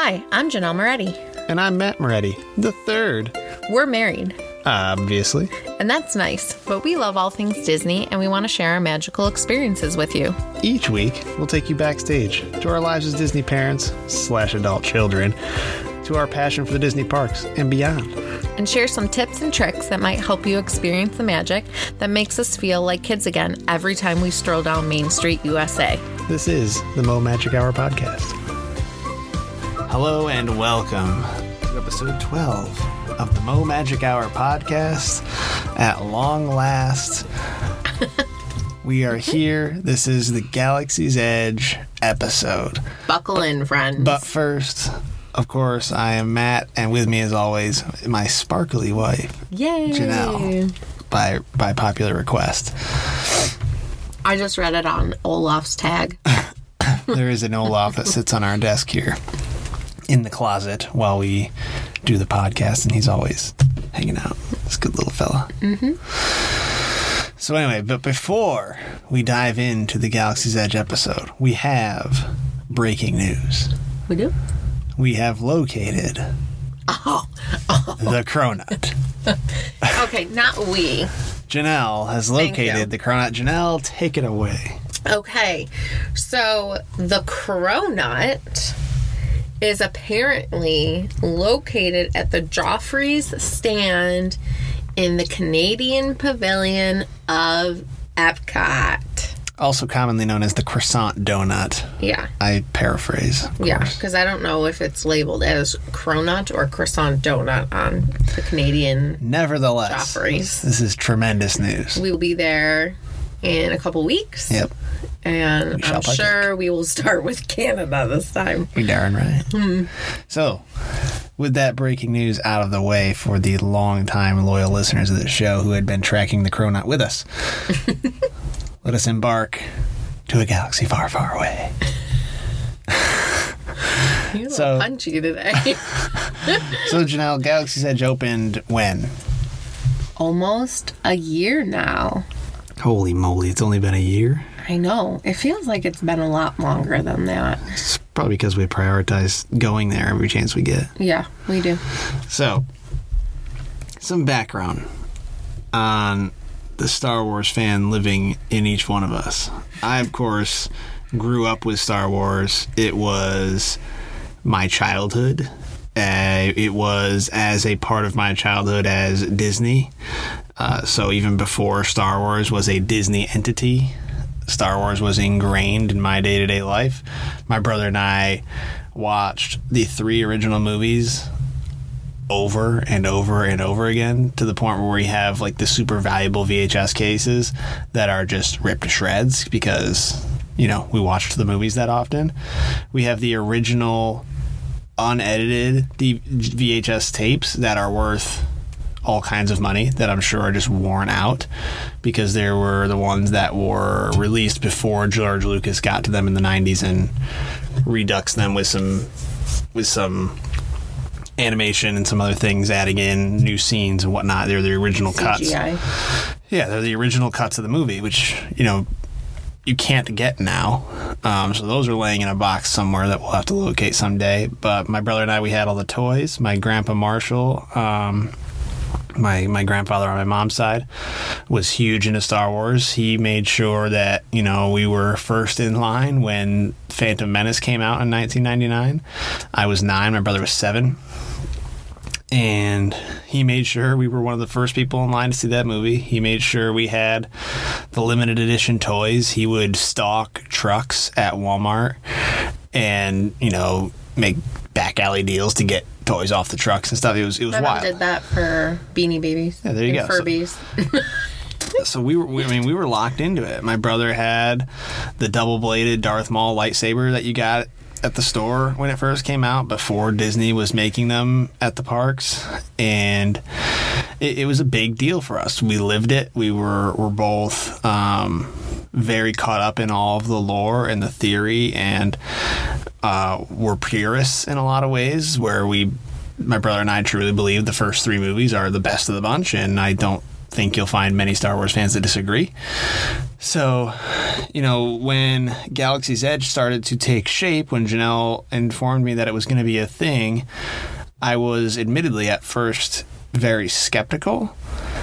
Hi, I'm Janelle Moretti. And I'm Matt Moretti, the third. We're married. Obviously. And that's nice, but we love all things Disney and we want to share our magical experiences with you. Each week, we'll take you backstage to our lives as Disney parents / adult children, to our passion for the Disney parks and beyond. And share some tips and tricks that might help you experience the magic that makes us feel like kids again every time we stroll down Main Street, USA. This is the Mo Magic Hour podcast. Hello and welcome to episode 12 of the Mo Magic Hour podcast. At long last, we are here. This is the Galaxy's Edge episode. Buckle in, friends. But first, of course, I am Matt, and with me as always, my sparkly wife, Yay! Janelle, by popular request. I just read it on Olaf's tag. There is an Olaf that sits on our desk here in the closet while we do the podcast, and he's always hanging out. He's a good little fella. Mm-hmm. So anyway, but before we dive into the Galaxy's Edge episode, we have breaking news. We do? We have located the Cronut. Okay, not we. Janelle has located the Cronut. Janelle, take it away. Okay, so the Cronut is apparently located at the Joffrey's stand in the Canadian Pavilion of Epcot. Also commonly known as the croissant donut. Yeah. I paraphrase. Yeah, because I don't know if it's labeled as Cronut or croissant donut on the Canadian Nevertheless, Joffrey's. This is tremendous news. We will be there in a couple weeks. Yep. And I'm sure we will start with Canada this time. You're darn right. Mm-hmm. So, with that breaking news out of the way for the long-time loyal listeners of the show who had been tracking the Cronut with us, let us embark to a galaxy far, far away. You're a little punchy today. So, Janelle, Galaxy's Edge opened when? Almost a year now. Holy moly, it's only been a year? I know. It feels like it's been a lot longer than that. It's probably because we prioritize going there every chance we get. Yeah, we do. So, some background on the Star Wars fan living in each one of us. I, of course, grew up with Star Wars. It was my childhood. It was as a part of my childhood as Disney. So even before Star Wars was a Disney entity, Star Wars was ingrained in my day-to-day life. My brother and I watched the 3 original movies over and over and over again, to the point where we have like the super valuable VHS cases that are just ripped to shreds because, you know, we watched the movies that often. We have the original unedited VHS tapes that are worth all kinds of money that I'm sure are just worn out because there were the ones that were released before George Lucas got to them in the 90s and reduxed them with some animation and some other things, adding in new scenes and whatnot. They're the original cuts. Yeah, they're the original cuts of the movie, which, you know, you can't get now. So those are laying in a box somewhere that we'll have to locate someday. But my brother and I, we had all the toys. My grandpa Marshall, my grandfather on my mom's side, was huge into Star Wars. He made sure that, you know, we were first in line when Phantom Menace came out in 1999. I was 9, my brother was 7. And he made sure we were one of the first people in line to see that movie. He made sure we had the limited edition toys. He would stock trucks at Walmart and, you know, make back alley deals to get toys off the trucks and stuff. It was My wild. mom did that for Beanie Babies. Yeah, there you go. Furbies. So we were locked into it. My brother had the double-bladed Darth Maul lightsaber that you got at the store when it first came out, before Disney was making them at the parks, and it was a big deal for us. We lived it. We were both very caught up in all of the lore and the theory, and we're purists in a lot of ways, where my brother and I truly believe the first 3 movies are the best of the bunch, and I don't think you'll find many Star Wars fans that disagree. So, when Galaxy's Edge started to take shape, when Janelle informed me that it was going to be a thing, I was admittedly at first very skeptical.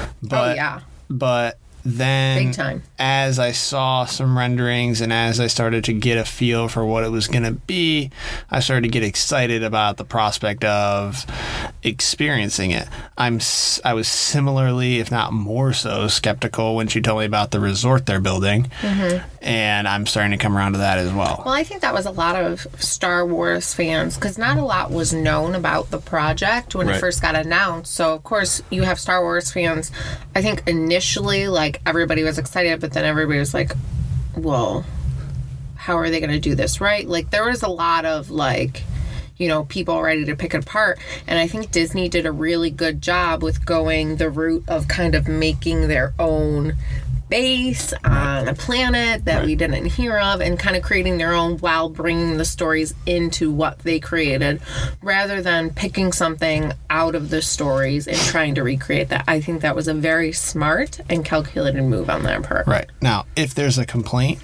But then, big time. As I saw some renderings and as I started to get a feel for what it was going to be, I started to get excited about the prospect of experiencing it. I was similarly, if not more so, skeptical when she told me about the resort they're building, and I'm starting to come around to that as well. Well, I think that was a lot of Star Wars fans, because not a lot was known about the project when it first got announced. So, of course, you have Star Wars fans. I think initially, everybody was excited, but then everybody was like, well, how are they going to do this right? There was a lot of, people ready to pick it apart. And I think Disney did a really good job with going the route of kind of making their own base on a planet that we didn't hear of, and kind of creating their own while bringing the stories into what they created, rather than picking something out of the stories and trying to recreate that. I think that was a very smart and calculated move on their part. Right. Now, if there's a complaint,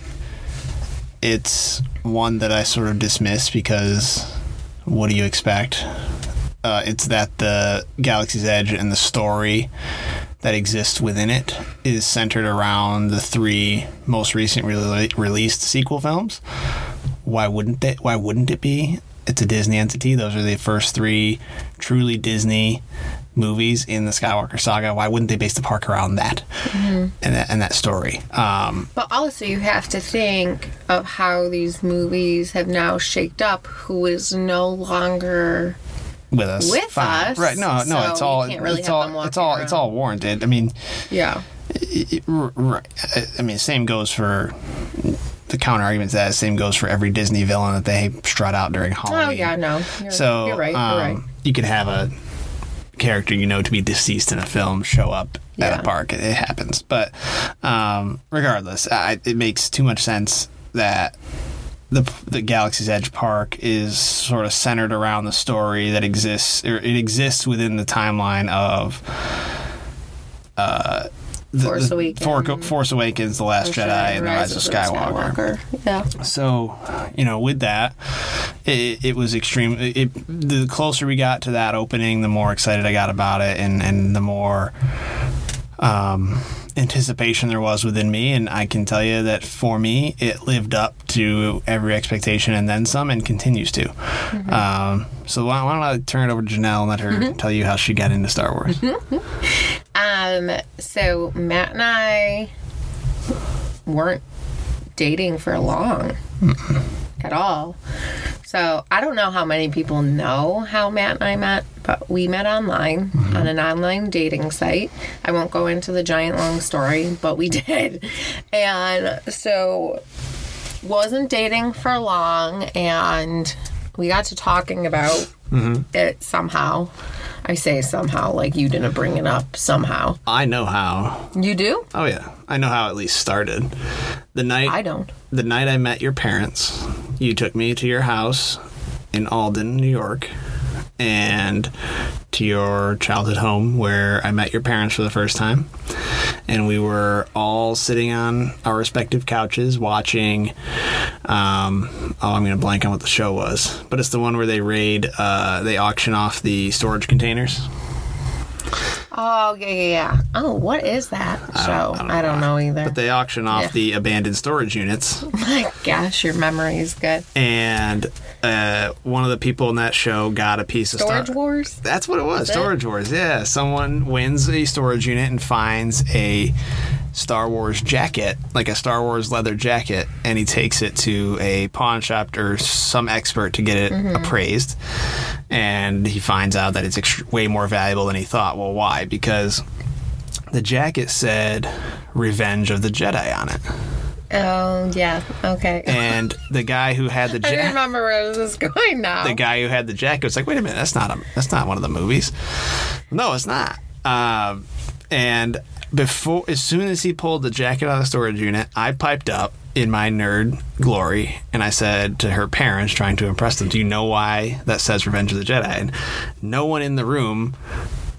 it's one that I sort of dismiss, because what do you expect? It's that the Galaxy's Edge and the story that exists within it is centered around the 3 most recent released sequel films. Why wouldn't it be? It's a Disney entity. Those are the first 3 truly Disney movies in the Skywalker saga. Why wouldn't they base the park around that and that story? But also, you have to think of how these movies have now shaped up. Who is no longer with us. Right? No. So it's all. Really it's all warranted. I mean, yeah. Right. I mean, same goes for the counter arguments. That same goes for every Disney villain that they strut out during Halloween. Oh yeah, no. You're right. You're right. You could have a character to be deceased in a film show up at a park. It happens. But regardless, it makes too much sense that the Galaxy's Edge park is sort of centered around the story that exists, or it exists within the timeline of Force Awakens, The Last Jedi, and The Rise of Skywalker. Yeah. So, with that, it was extreme. The closer we got to that opening, the more excited I got about it, and the more anticipation there was within me. And I can tell you that for me, it lived up to every expectation and then some, and continues to. So why don't I turn it over to Janelle and let her tell you how she got into Star Wars. So Matt and I weren't dating for long at all. So I don't know how many people know how Matt and I met, but we met online on an online dating site. I won't go into the giant long story, but we did. And so wasn't dating for long, and we got to talking about it somehow. I say somehow, like you didn't bring it up somehow. I know how. You do? Oh, yeah. I know how it at least started. I don't. The night I met your parents, you took me to your house in Alden, New York, and to your childhood home where I met your parents for the first time. And we were all sitting on our respective couches watching, I'm going to blank on what the show was, but it's the one where they auction off the storage containers. Oh, yeah. Oh, what is that show? I don't know either. But they auction off the abandoned storage units. Oh my gosh, your memory is good. And one of the people in that show got a piece of Storage Wars? That's what it was. Storage Wars, yeah. Someone wins a storage unit and finds a Star Wars jacket, like a Star Wars leather jacket, and he takes it to a pawn shop or some expert to get it appraised. And he finds out that it's way more valuable than he thought. Well, why? Because the jacket said Revenge of the Jedi on it. Oh, yeah. Okay. And the guy who had the jacket... I remember where this is going now. The guy who had the jacket was like, wait a minute, that's not one of the movies. No, it's not. And as soon as he pulled the jacket out of the storage unit, I piped up in my nerd glory, and I said to her parents, trying to impress them, do you know why that says Revenge of the Jedi? And no one in the room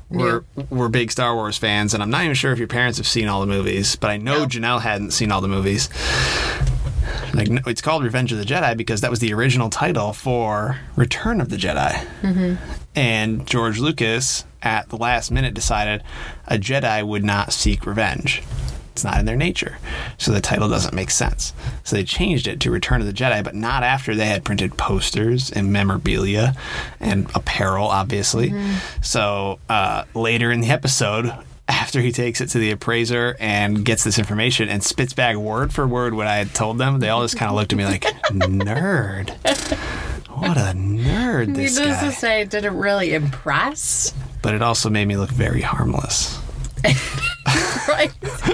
we're big Star Wars fans, and I'm not even sure if your parents have seen all the movies, but I know Janelle hadn't seen all the movies. Like, it's called Revenge of the Jedi because that was the original title for Return of the Jedi. Mm-hmm. And George Lucas, at the last minute, decided a Jedi would not seek revenge. It's not in their nature. So the title doesn't make sense. So they changed it to Return of the Jedi, but not after they had printed posters and memorabilia and apparel, obviously. Mm-hmm. So later in the episode, after he takes it to the appraiser and gets this information and spits back word for word what I had told them, they all just kind of looked at me like, nerd. What a nerd this guy. Needless to say, it didn't really impress. But it also made me look very harmless. Right.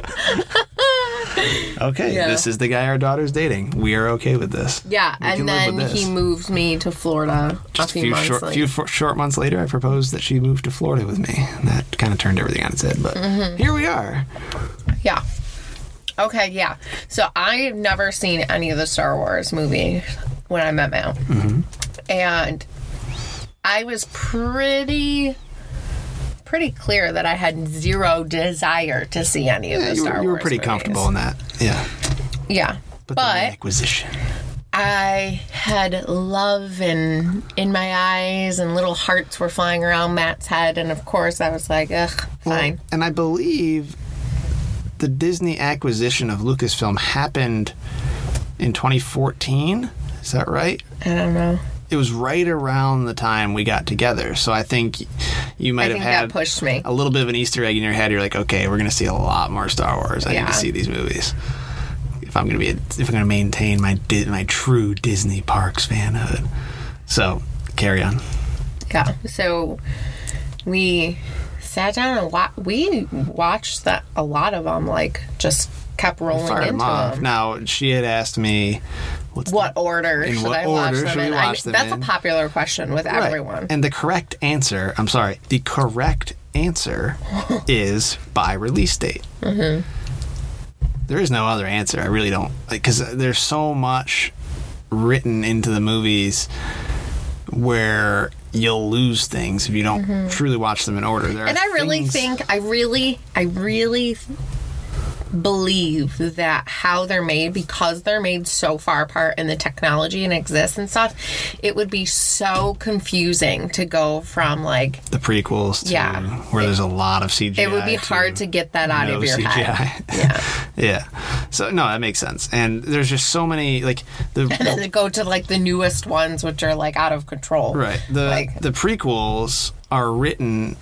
Okay, this is the guy our daughter's dating. We are okay with this. Yeah, and then he moved me to Florida just a few short months later. I proposed that she moved to Florida with me. And that kind of turned everything on its head, but here we are. Yeah. Okay, yeah. So I have never seen any of the Star Wars movies when I met Mal. Mm-hmm. And I was pretty clear that I had zero desire to see any of the Star Wars. You were pretty comfortable in that. Yeah. Yeah. But the acquisition. I had love in my eyes, and little hearts were flying around Matt's head, and of course I was like, ugh, fine. Well, and I believe the Disney acquisition of Lucasfilm happened in 2014. Is that right? I don't know. It was right around the time we got together. So I think you might have had that pushed me. A little bit of an Easter egg in your head. You're like, okay, we're going to see a lot more Star Wars. I need to see these movies if I'm going to maintain my true Disney Parks fanhood. So carry on. Yeah. So we sat down and we watched a lot of them. Like, just kept rolling into them. Now, she had asked me, what order should I watch them in? That's a popular question with everyone. And the correct answer is by release date. Mm-hmm. There is no other answer. I really don't, because there's so much written into the movies where you'll lose things if you don't truly watch them in order. And I really believe that how they're made, because they're made so far apart and the technology and exists and stuff, it would be so confusing to go from like the prequels to where there's a lot of CGI. It would be hard to get that out of your head. Yeah. So no, that makes sense. And there's just so many and then they go to like the newest ones, which are like out of control. Right. The prequels are written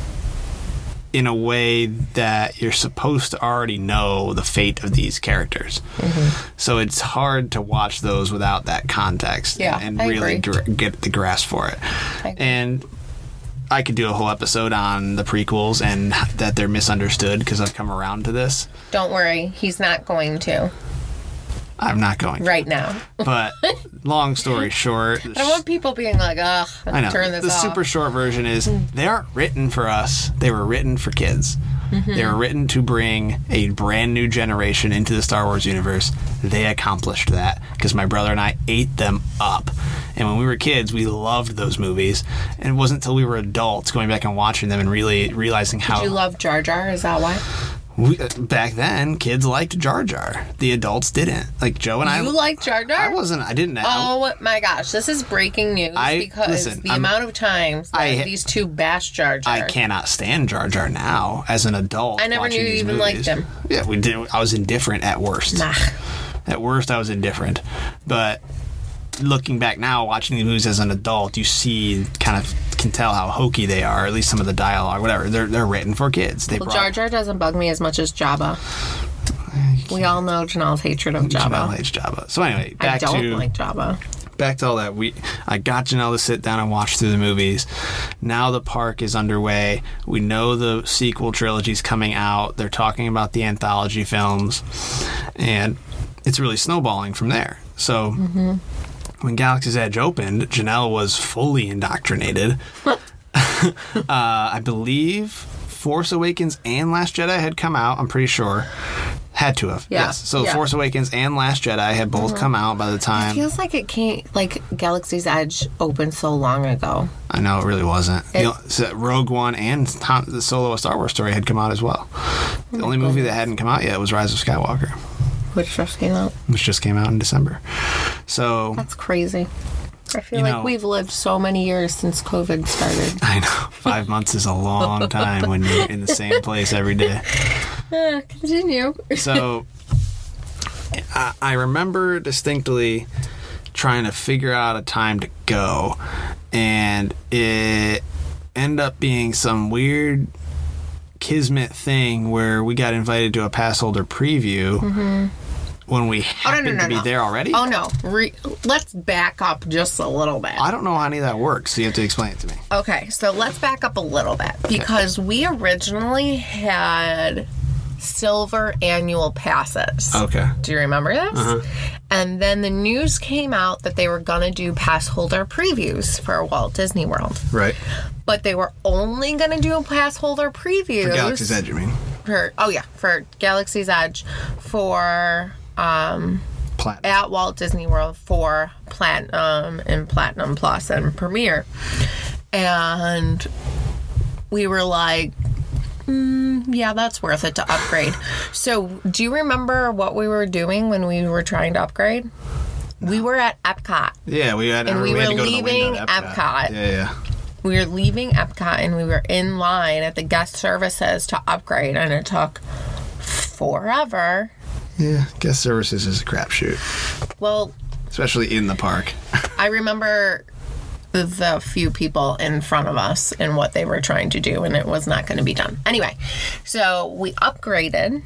in a way that you're supposed to already know the fate of these characters. Mm-hmm. So it's hard to watch those without that context and really get the grasp for it. And I could do a whole episode on the prequels and that they're misunderstood because I've come around to this. Don't worry, he's not going to. I'm not going right now. But long story short, I don't want people being like, ugh, I know. Turn this off. The super short version is they aren't written for us. They were written for kids. Mm-hmm. They were written to bring a brand new generation into the Star Wars universe. They accomplished that because my brother and I ate them up. And when we were kids, we loved those movies. And it wasn't until we were adults going back and watching them and really realizing how... Did you love Jar Jar? Is that why? Back then, kids liked Jar Jar. The adults didn't. Like Joe and I. You liked Jar Jar? I didn't. Oh my gosh, this is breaking news because the amount of times that these two bashed Jar Jar. I cannot stand Jar Jar now as an adult. I never knew you even liked him. Yeah, we did. I was indifferent at worst. Nah. At worst, I was indifferent. But looking back now, watching these movies as an adult, you can tell how hokey they are, at least some of the dialogue, whatever. They're written for kids. Jar Jar doesn't bug me as much as Jabba. We all know Janelle's hatred of Jabba. Janelle hates Jabba. So anyway, I don't like Jabba. Back to all that. I got Janelle to sit down and watch through the movies. Now the park is underway. We know the sequel trilogy's coming out. They're talking about the anthology films. And it's really snowballing from there. So... Mm-hmm. When Galaxy's Edge opened, Janelle was fully indoctrinated. I believe Force Awakens and Last Jedi had come out, I'm pretty sure. Had to have. Yeah. Yes. So Yeah. Force Awakens and Last Jedi had both come out by the It time. feels like it came, like Galaxy's Edge opened so long ago. I know, it really wasn't. So Rogue One and the Solo A Star Wars Story had come out as well. The only movie that hadn't come out yet was Rise of Skywalker, Which just came out. which just came out in December. So That's crazy. I feel You like know- we've lived so many years since COVID started. I know 5 months is a long time when you're in the same place every day. Continue. So I remember distinctly trying to figure out a time to go, and it ended up being some weird kismet thing where we got invited to a pass holder preview when we happened to be there already. Oh, no. Let's back up just a little bit. I don't know how any of that works, so you have to explain it to me. Okay, so let's back up a little bit because we originally had silver annual passes. Okay. Do you remember this? And then the news came out that they were going to do pass holder previews for Walt Disney World. Right. But they were only going to do pass holder previews. For Galaxy's Edge, you mean? For Galaxy's Edge for Platinum. at Walt Disney World for Platinum and Platinum Plus and Premiere. And we were like, yeah, that's worth it to upgrade. So do you remember what we were doing when we were trying to upgrade? We were at Epcot. Yeah, we had to go leaving to the window at Epcot. Yeah. We were leaving Epcot and we were in line at the guest services to upgrade, and it took forever. Yeah, guest services is a crapshoot, Well, especially in the park. I remember the few people in front of us and what they were trying to do, and it was not going to be done. Anyway, so we upgraded,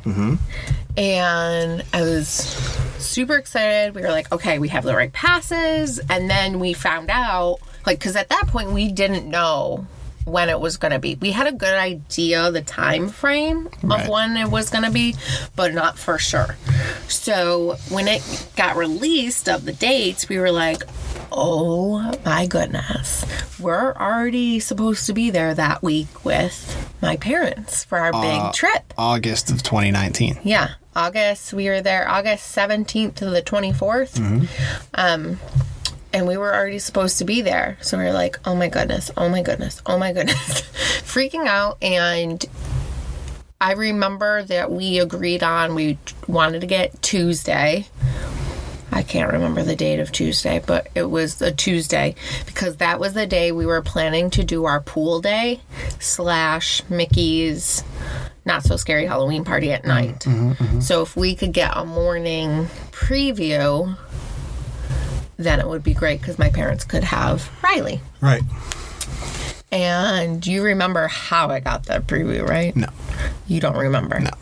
and I was super excited. We were like, okay, we have the right passes, and then we found out, like, because at that point we didn't know when it was going to be. We had a good idea the time frame of when it was going to be, but not for sure. So when it got released of the dates, we were like, oh my goodness, we're already supposed to be there that week with my parents for our big trip. August of 2019. Yeah, August. We were there August 17th to the 24th. And we were already supposed to be there. So we were like, oh my goodness, oh my goodness, oh my goodness. Freaking out. And I remember that we agreed on, we wanted to get Tuesday. I can't remember the date of Tuesday, but it was a Tuesday because that was the day we were planning to do our pool day / Mickey's Not So Scary Halloween party at night. So if we could get a morning preview, then it would be great because my parents could have Riley. Right. And you remember how I got that preview, right? No. You don't remember? No.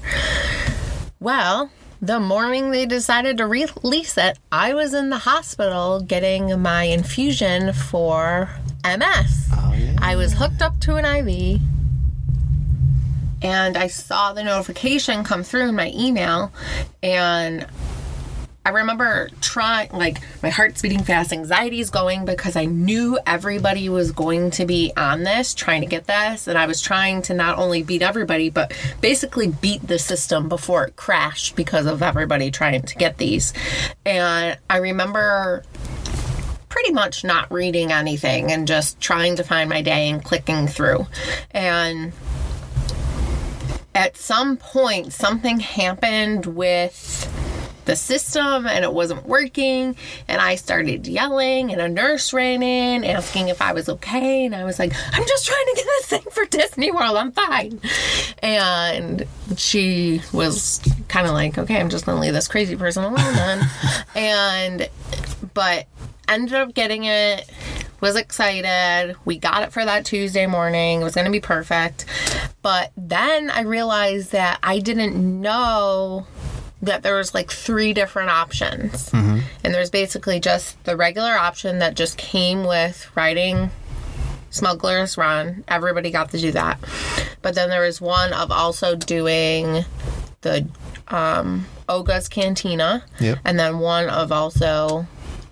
Well, the morning they decided to release it, I was in the hospital getting my infusion for MS. Oh, yeah. I was hooked up to an IV, and I saw the notification come through in my email, and I remember trying, like, my heart's beating fast, anxiety's going because I knew everybody was going to be on this, trying to get this, and I was trying to not only beat everybody, but basically beat the system before it crashed because of everybody trying to get these. And I remember pretty much not reading anything and just trying to find my day and clicking through. And at some point, something happened with the system and it wasn't working, and I started yelling, and a nurse ran in asking if I was okay, and I was like, I'm just trying to get this thing for Disney World, I'm fine. And she was kind of like, okay, I'm just gonna leave this crazy person alone then. But ended up getting it, was excited, we got it for that Tuesday morning, it was gonna be perfect. But then I realized that I didn't know that there was like 3 different options. And there's basically just the regular option that just came with riding Smuggler's Run. Everybody got to do that. But then there was one of also doing the Oga's Cantina. Yep. And then one of also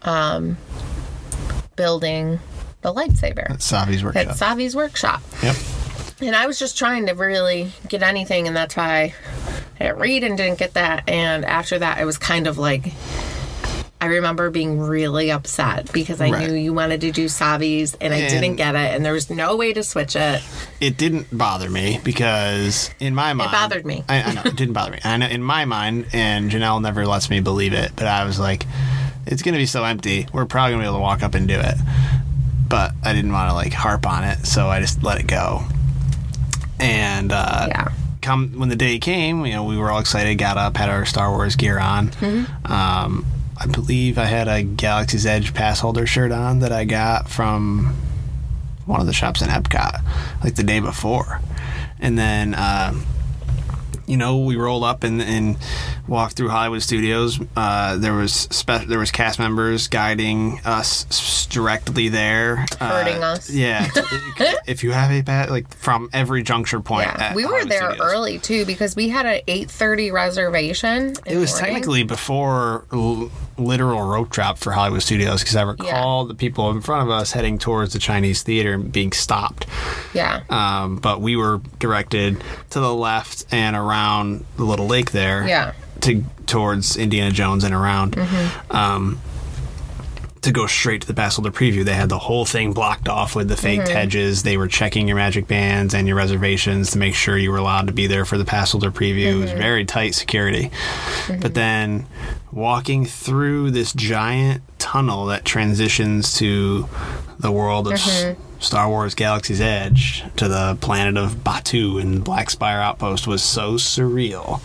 building the lightsaber. At Savi's workshop. At Savi's workshop. Yep. And I was just trying to really get anything, and that's why I didn't read and didn't get that. And after that, it was kind of like, I remember being really upset because I knew you wanted to do Savi's and I didn't get it, and there was no way to switch it. It didn't bother me because in my mind... It bothered me. I know, it didn't bother me. I know in my mind, and Janelle never lets me believe it, but I was like, it's going to be so empty, we're probably going to be able to walk up and do it. But I didn't want to, like, harp on it, so I just let it go. And, when the day came, you know, we were all excited, got up, had our Star Wars gear on. Mm-hmm. I believe I had a Galaxy's Edge pass holder shirt on that I got from one of the shops in Epcot, like the day before. And then, you know, we rolled up and walked through Hollywood Studios. There was cast members guiding us directly there, hurting us. Yeah, if you have a pass, like from every juncture point. Yeah, we were there early too because we had an 8:30 reservation. It was technically before literal rope drop for Hollywood Studios because I recall the people in front of us heading towards the Chinese theater and being stopped. Yeah. But we were directed to the left and around the little lake there. Yeah. Towards Indiana Jones and around. Mm-hmm. To go straight to the pass holder preview. They had the whole thing blocked off with the faked hedges. They were checking your magic bands and your reservations to make sure you were allowed to be there for the pass holder preview. It was very tight security. But then walking through this giant tunnel that transitions to the world of Star Wars Galaxy's Edge to the planet of Batuu and Black Spire Outpost was so surreal.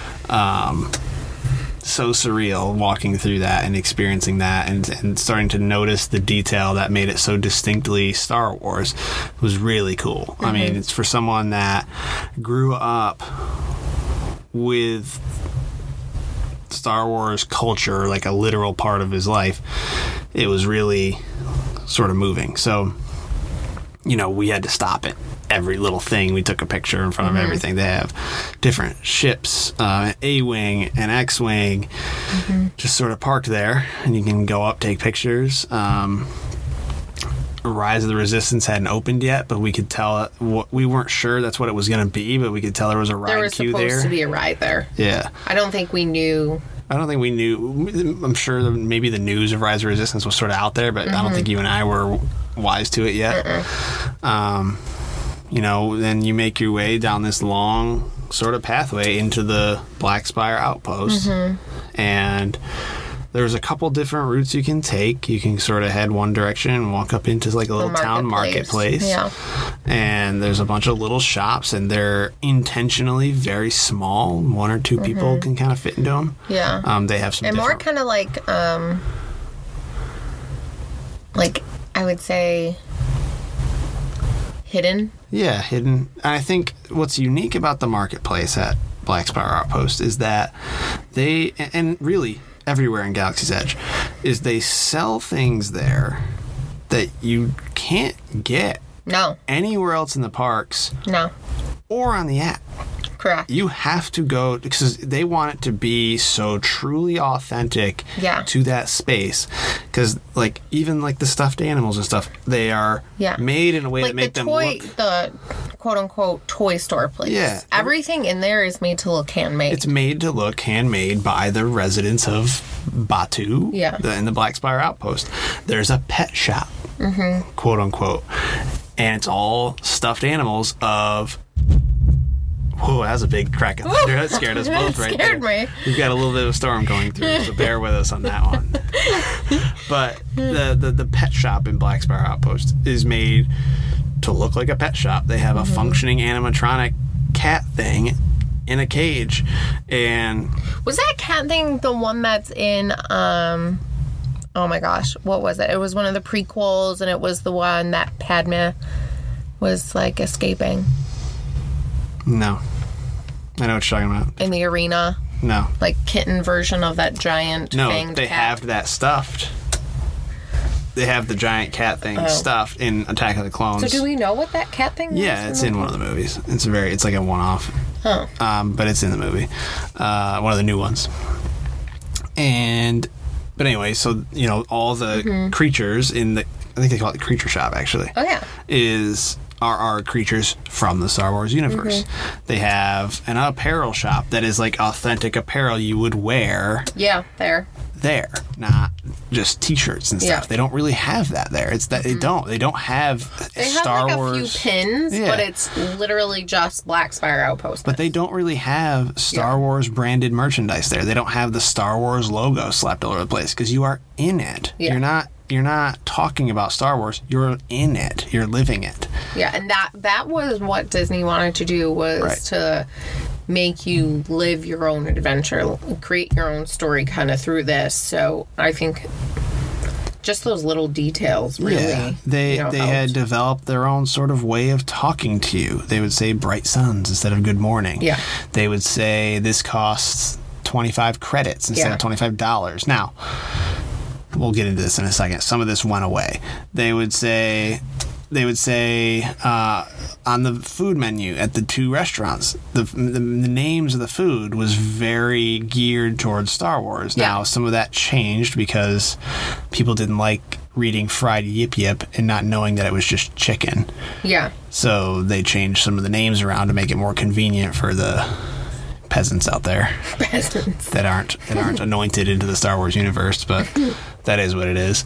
So surreal walking through that and experiencing that and starting to notice the detail that made it so distinctly Star Wars was really cool. I mean, it's for someone that grew up with Star Wars culture, like a literal part of his life. It was really sort of moving. So, you know, we had to stop it. Every little thing, we took a picture in front of everything. They have different ships, A-Wing and X-Wing, just sort of parked there, and you can go up, take pictures. Rise of the Resistance hadn't opened yet, but we could tell we weren't sure that's what it was going to be, but we could tell there was a ride queue there. There was supposed to be a ride there. Yeah. I don't think we knew. I'm sure maybe the news of Rise of Resistance was sort of out there, but I don't think you and I were wise to it yet. You know, then you make your way down this long sort of pathway into the Black Spire Outpost. And there's a couple different routes you can take. You can sort of head one direction and walk up into like a little town marketplace. Yeah. And there's a bunch of little shops, and they're intentionally very small. One or two people can kind of fit into them. Yeah. They have some and more kind of like I would say hidden. Yeah, hidden. I think what's unique about the marketplace at Black Spire Outpost is that they, and really everywhere in Galaxy's Edge, is they sell things there that you can't get anywhere else in the parks or on the app. Correct. You have to go because they want it to be so truly authentic to that space. Because, like, even like the stuffed animals and stuff, they are made in a way that make them look. The quote unquote toy store place. Yeah. Everything in there is made to look handmade. It's made to look handmade by the residents of Batuu in the Black Spire Outpost. There's a pet shop, quote unquote. And it's all stuffed animals of. Whoa, that was a big crack of thunder. That scared us both right there. Scared me. We've got a little bit of a storm going through, so bear with us on that one. But the pet shop in Black Spire Outpost is made to look like a pet shop. They have a functioning animatronic cat thing in a cage. And was that cat thing the one that's in oh my gosh, what was it? It was one of the prequels, and it was the one that Padme was like escaping. No. I know what you're talking about. In the arena? No. Like kitten version of that giant fanged No, they cat. have that stuffed. They have the giant cat thing stuffed in Attack of the Clones. So do we know what that cat thing was? Yeah, it's in one of the movies. It's like a one-off. Oh. But it's in the movie. One of the new ones. But anyway, so, you know, all the creatures in the, I think they call it the creature shop, actually. Oh, yeah. Is are creatures from the Star Wars universe. They have an apparel shop that is like authentic apparel you would wear. Yeah, there, not just T-shirts and stuff. Yeah. They don't really have that there. It's that they don't have they Star have like Wars. a few pins, Yeah. but it's literally just Black Spire Outpost. But they don't really have Star Wars branded merchandise there. They don't have the Star Wars logo slapped all over the place because you are in it. Yeah. You're not talking about Star Wars. You're in it. You're living it. Yeah, and that was what Disney wanted to do, was to make you live your own adventure, create your own story kind of through this. So I think just those little details really they helped. had developed their own sort of way of talking to you. They would say bright suns instead of good morning. Yeah. They would say this costs 25 credits instead of $25. Now, we'll get into this in a second. Some of this went away. They would say on the food menu at the two restaurants, the names of the food was very geared towards Star Wars. Yeah. Now, some of that changed because people didn't like reading fried yip yip and not knowing that it was just chicken. Yeah. So they changed some of the names around to make it more convenient for the peasants out there that aren't anointed into the Star Wars universe, but that is what it is.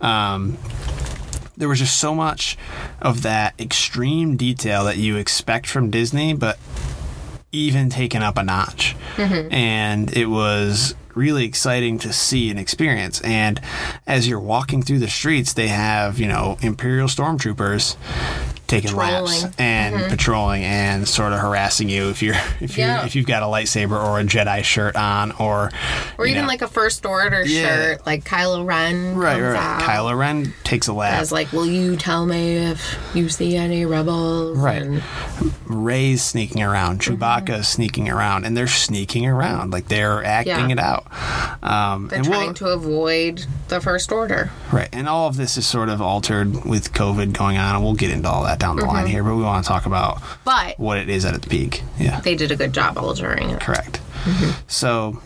There was just so much of that extreme detail that you expect from Disney, but even taken up a notch. And it was really exciting to see and experience. And as you're walking through the streets, they have, Imperial stormtroopers taking laps and patrolling and sort of harassing you if you've got a lightsaber or a Jedi shirt on, or even like a First Order shirt, like Kylo Ren comes out. Kylo Ren takes a lap. As like, will you tell me if you see any rebels? Right. And Rey's sneaking around, Chewbacca's sneaking around, and they're sneaking around like they're acting it out. They're trying to avoid the First Order. Right, and all of this is sort of altered with COVID going on, and we'll get into all that down the line here, but we want to talk about what it is at its peak. Yeah. They did a good job altering it. Correct. So,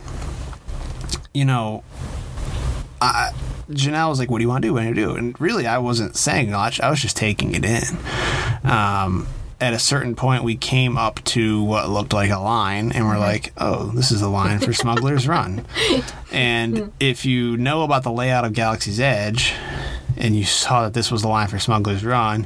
Janelle was like, what do you want to do? What do you do? And really, I wasn't saying much. I was just taking it in. At a certain point, we came up to what looked like a line, and we're like, oh, this is the line for Smuggler's Run. And if you know about the layout of Galaxy's Edge, and you saw that this was the line for Smuggler's Run,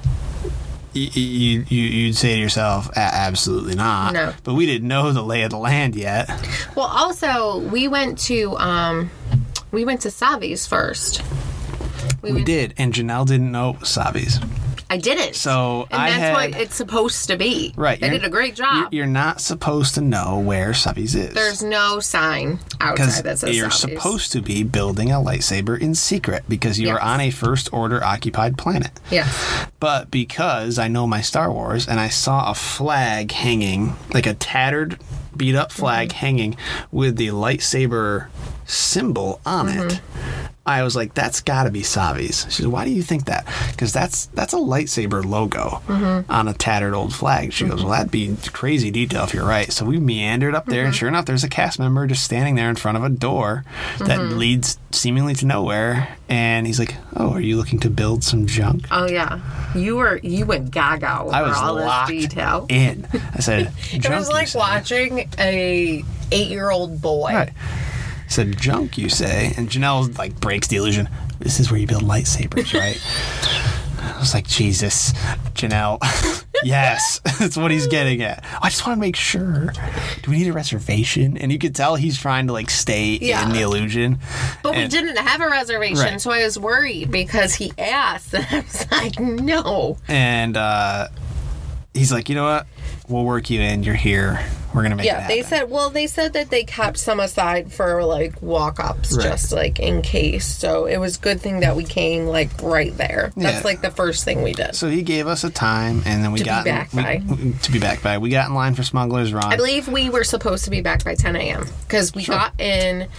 you'd say to yourself, absolutely not. No. But we didn't know the lay of the land yet. Well, also, we went to Savi's first. We did, and Janelle didn't know it was Savi's. I didn't. So and that's what it's supposed to be. Right. They did a great job. You're not supposed to know where Savi's is. There's no sign outside that says you're Savi's. supposed to be building a lightsaber in secret because you are on a First Order occupied planet. Yes. But because I know my Star Wars and I saw a flag hanging, like a tattered, beat up flag hanging with the lightsaber symbol on it, I was like, that's got to be Savi's. She said, why do you think that? Because that's a lightsaber logo on a tattered old flag. She goes, well, that'd be crazy detail if you're right. So we meandered up there, and sure enough, there's a cast member just standing there in front of a door that leads seemingly to nowhere. And he's like, oh, are you looking to build some junk? Oh, yeah. You went gaga over all this detail. In. I said, it was like watching a 8-year-old boy. Right. I said, junk, you say? And Janelle, like, breaks the illusion. This is where you build lightsabers, right? I was like, Jesus, Janelle. Yes, that's what he's getting at. I just want to make sure. Do we need a reservation? And you could tell he's trying to, like, stay in the illusion. But we didn't have a reservation, so I was worried because he asked. And I was like, no. And he's like, you know what? We'll work you in. You're here. We're going to make it happen. They said that they kept some aside for, like, walk-ups, just, like, in case. So it was a good thing that we came, like, right there. That's, like, the first thing we did. So he gave us a time, and then we got... To be back by. We got in line for Smuggler's Run. I believe we were supposed to be back by 10 a.m. Because we got in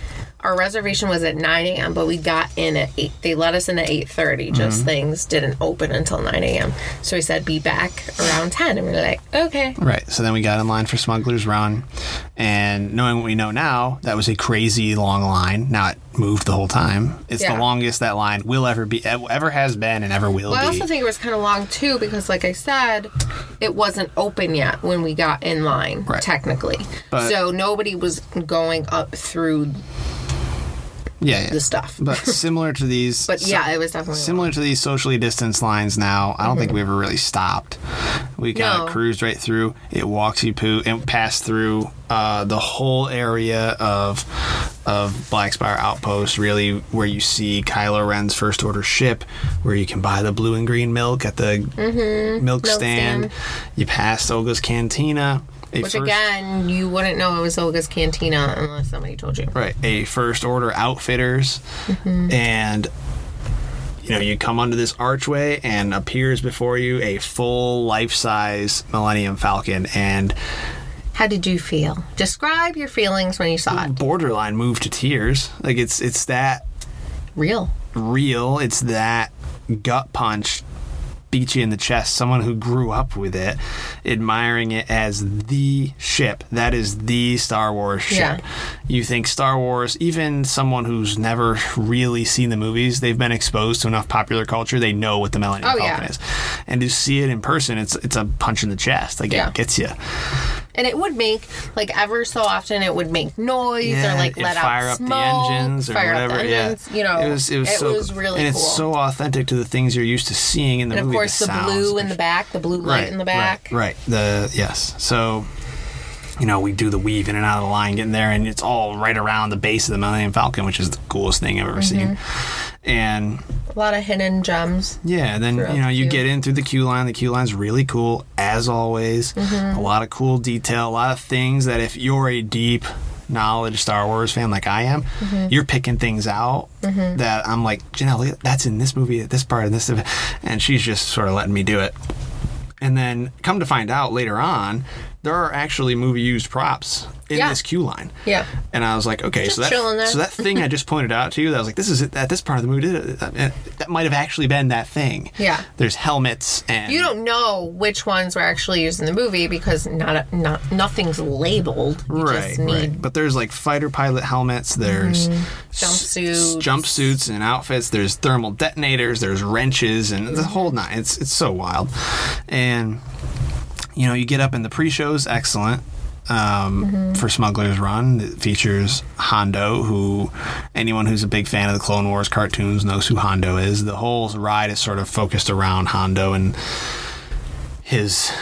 our reservation was at 9 a.m., but we got in at 8. They let us in at 8:30. Just things didn't open until 9 a.m. So we said, be back around 10. And we were like, okay. Right. So then we got in line for Smuggler's Run. And knowing what we know now, that was a crazy long line. Now it moved the whole time. It's the longest that line will ever be, ever has been, and ever will be. I also think it was kind of long, too, because, like I said, it wasn't open yet when we got in line, technically. But, so nobody was going up through the stuff. But similar to these... But it was definitely similar to these socially distanced lines now. I don't think we ever really stopped. We kind of cruised right through. It walks you and passed through the whole area of Black Spire Outpost, really, where you see Kylo Ren's First Order ship, where you can buy the blue and green milk at the milk stand. You passed Olga's Cantina. Again, you wouldn't know it was Olga's Cantina unless somebody told you. Right. A First Order Outfitters. And, you come under this archway and appears before you a full life-size Millennium Falcon. And... how did you feel? Describe your feelings when you saw it. Borderline moved to tears. Like, it's that... Real. It's that gut punch, beat you in the chest. Someone who grew up with it, admiring it as the ship. That is the Star Wars ship. Yeah. You think Star Wars, even someone who's never really seen the movies, they've been exposed to enough popular culture, they know what the Millennium Falcon is. And to see it in person, it's a punch in the chest. Like, it gets you. And it would make, like, ever so often, it would make noise or, like, let out smoke. Fire up the engines or whatever. Engines, it was really cool. And it's so authentic to the things you're used to seeing in the movie. And, of course, the blue in the back, the blue light in the back. Right. So, we do the weave in and out of the line getting there, and it's all right around the base of the Millennium Falcon, which is the coolest thing I've ever seen. And... a lot of hidden gems. Yeah, and then, you get in through the queue line. The queue line's really cool, as always. A lot of cool detail, a lot of things that if you're a deep knowledge Star Wars fan like I am, you're picking things out that I'm like, Janelle, that's in this movie, this part, and this. And she's just sort of letting me do it. And then come to find out later on, there are actually movie-used props in this queue line. Yeah. And I was like, okay, so that thing I just pointed out to you, that I was like, this is it, at this part of the movie, that might have actually been that thing. Yeah. There's helmets and... you don't know which ones were actually used in the movie because nothing's labeled. You just need... But there's like fighter pilot helmets, there's... jumpsuits and outfits, there's thermal detonators, there's wrenches, and the whole nine. It's so wild. And... you get up in the pre-shows, excellent. For Smuggler's Run, it features Hondo, who anyone who's a big fan of the Clone Wars cartoons knows who Hondo is. The whole ride is sort of focused around Hondo and his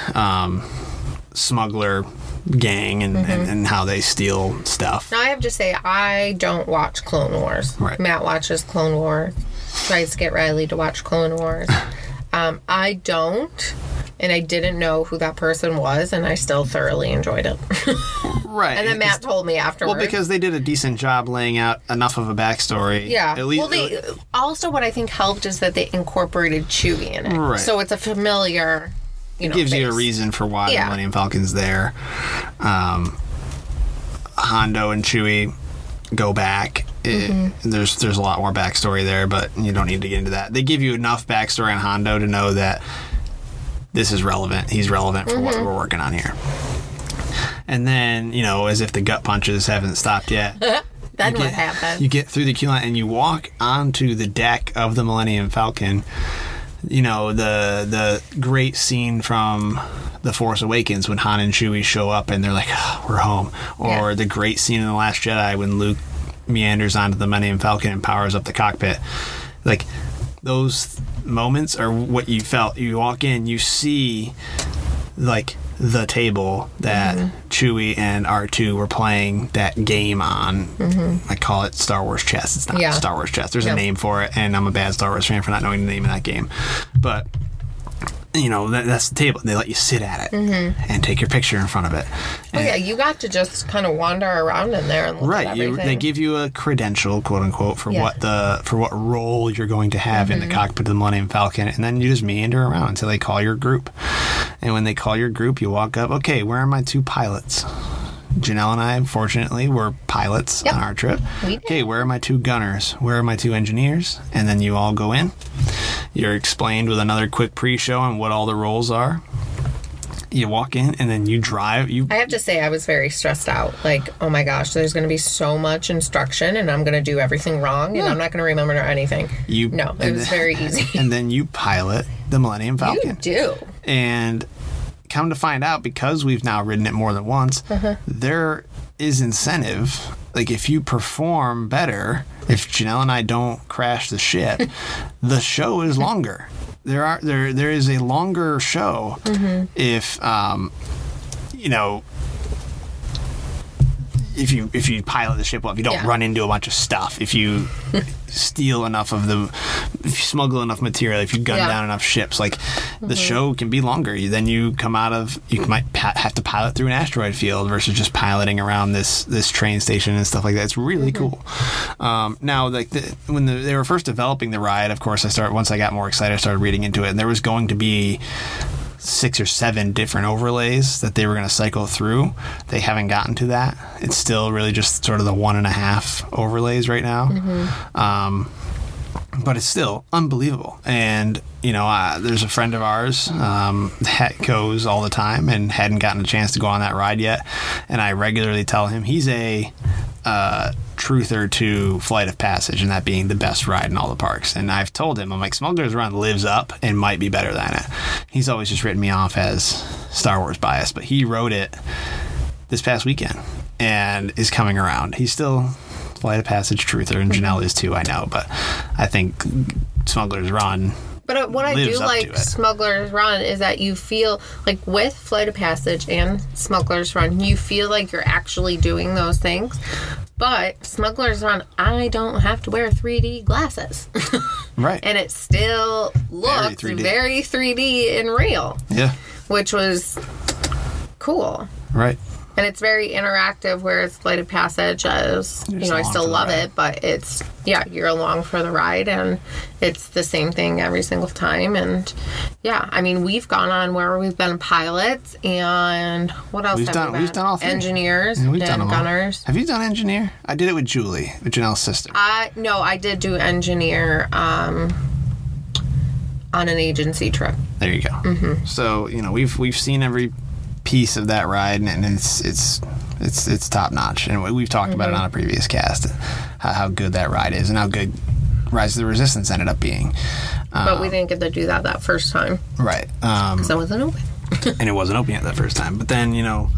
smuggler gang and how they steal stuff. Now, I have to say, I don't watch Clone Wars. Right. Matt watches Clone Wars, tries to get Riley to watch Clone Wars. I don't. And I didn't know who that person was, and I still thoroughly enjoyed it. Right. And then Matt told me afterwards. Well, because they did a decent job laying out enough of a backstory. Yeah. At least, also what I think helped is that they incorporated Chewie in it. Right. So it's a familiar, it gives you a reason for why the Millennium Falcon's there. Hondo and Chewie go back. There's a lot more backstory there, but you don't need to get into that. They give you enough backstory on Hondo to know that this is relevant. He's relevant for what we're working on here. And then, as if the gut punches haven't stopped yet. Then what happened? You get through the queue line and you walk onto the deck of the Millennium Falcon. The great scene from The Force Awakens when Han and Chewie show up and they're like, we're home. Or the great scene in The Last Jedi when Luke meanders onto the Millennium Falcon and powers up the cockpit. Like, those moments are what you felt. You walk in, you see, like, the table that Chewie and R2 were playing that game on. I call it Star Wars Chess. It's not Star Wars Chess. There's a name for it, and I'm a bad Star Wars fan for not knowing the name of that game. But... that's the table. They let you sit at it and take your picture in front of it. And you got to just kind of wander around in there and look at everything. They give you a credential, quote unquote, for what role you're going to have in the cockpit of the Millennium Falcon, and then you just meander around until they call your group. And when they call your group, you walk up. Okay, where are my two pilots? Janelle and I, fortunately, were pilots on our trip. Okay, where are my 2 gunners? Where are my 2 engineers? And then you all go in. You're explained with another quick pre-show on what all the roles are. You walk in, and then you drive. I have to say, I was very stressed out. Like, oh my gosh, there's going to be so much instruction, and I'm going to do everything wrong, and I'm not going to remember anything. It was very easy. And then you pilot the Millennium Falcon. You do. And come to find out, because we've now ridden it more than once, there is incentive. Like, if you perform better, if Janelle and I don't crash the ship, the show is longer. There is a longer show if if you pilot the ship well, if you don't run into a bunch of stuff, if you steal enough of if you smuggle enough material, if you gun down enough ships, like the show can be longer. Then you might have to pilot through an asteroid field versus just piloting around this train station and stuff like that. It's really cool. Now, like when they were first developing the ride, of course, once I got more excited, I started reading into it, and there was going to be 6 or 7 different overlays that they were going to cycle through. They haven't gotten to that. It's still really just sort of the 1.5 overlays right now. But it's still unbelievable. And, there's a friend of ours that goes all the time and hadn't gotten a chance to go on that ride yet. And I regularly tell him he's a truther to Flight of Passage, and that being the best ride in all the parks. And I've told him, I'm like, Smuggler's Run lives up and might be better than it. He's always just written me off as Star Wars bias, but he rode it this past weekend and is coming around. He's still Flight of Passage truther, and Janelle is too, I know, but I think Smuggler's Run. But what I do like Smuggler's Run is that you feel like with Flight of Passage and Smuggler's Run, you feel like you're actually doing those things. But Smuggler's Run, I don't have to wear 3D glasses. Right. And it still looks very 3D and real. Yeah. Which was cool. Right. And it's very interactive, whereas Flight of Passage is, I still love it, but it's, you're along for the ride, and it's the same thing every single time. And, we've gone on where we've been pilots, and what else have we been? We've done all 3. Engineers and gunners. Have you done engineer? I did it with Julie, with Janelle's sister. No, I did do engineer on an agency trip. There you go. Mm-hmm. So, we've seen every piece of that ride, and it's top notch, and we've talked about it on a previous cast, how good that ride is and how good Rise of the Resistance ended up being, but we didn't get to do that first time, right? Because it wasn't open. And it wasn't open yet that first time, but then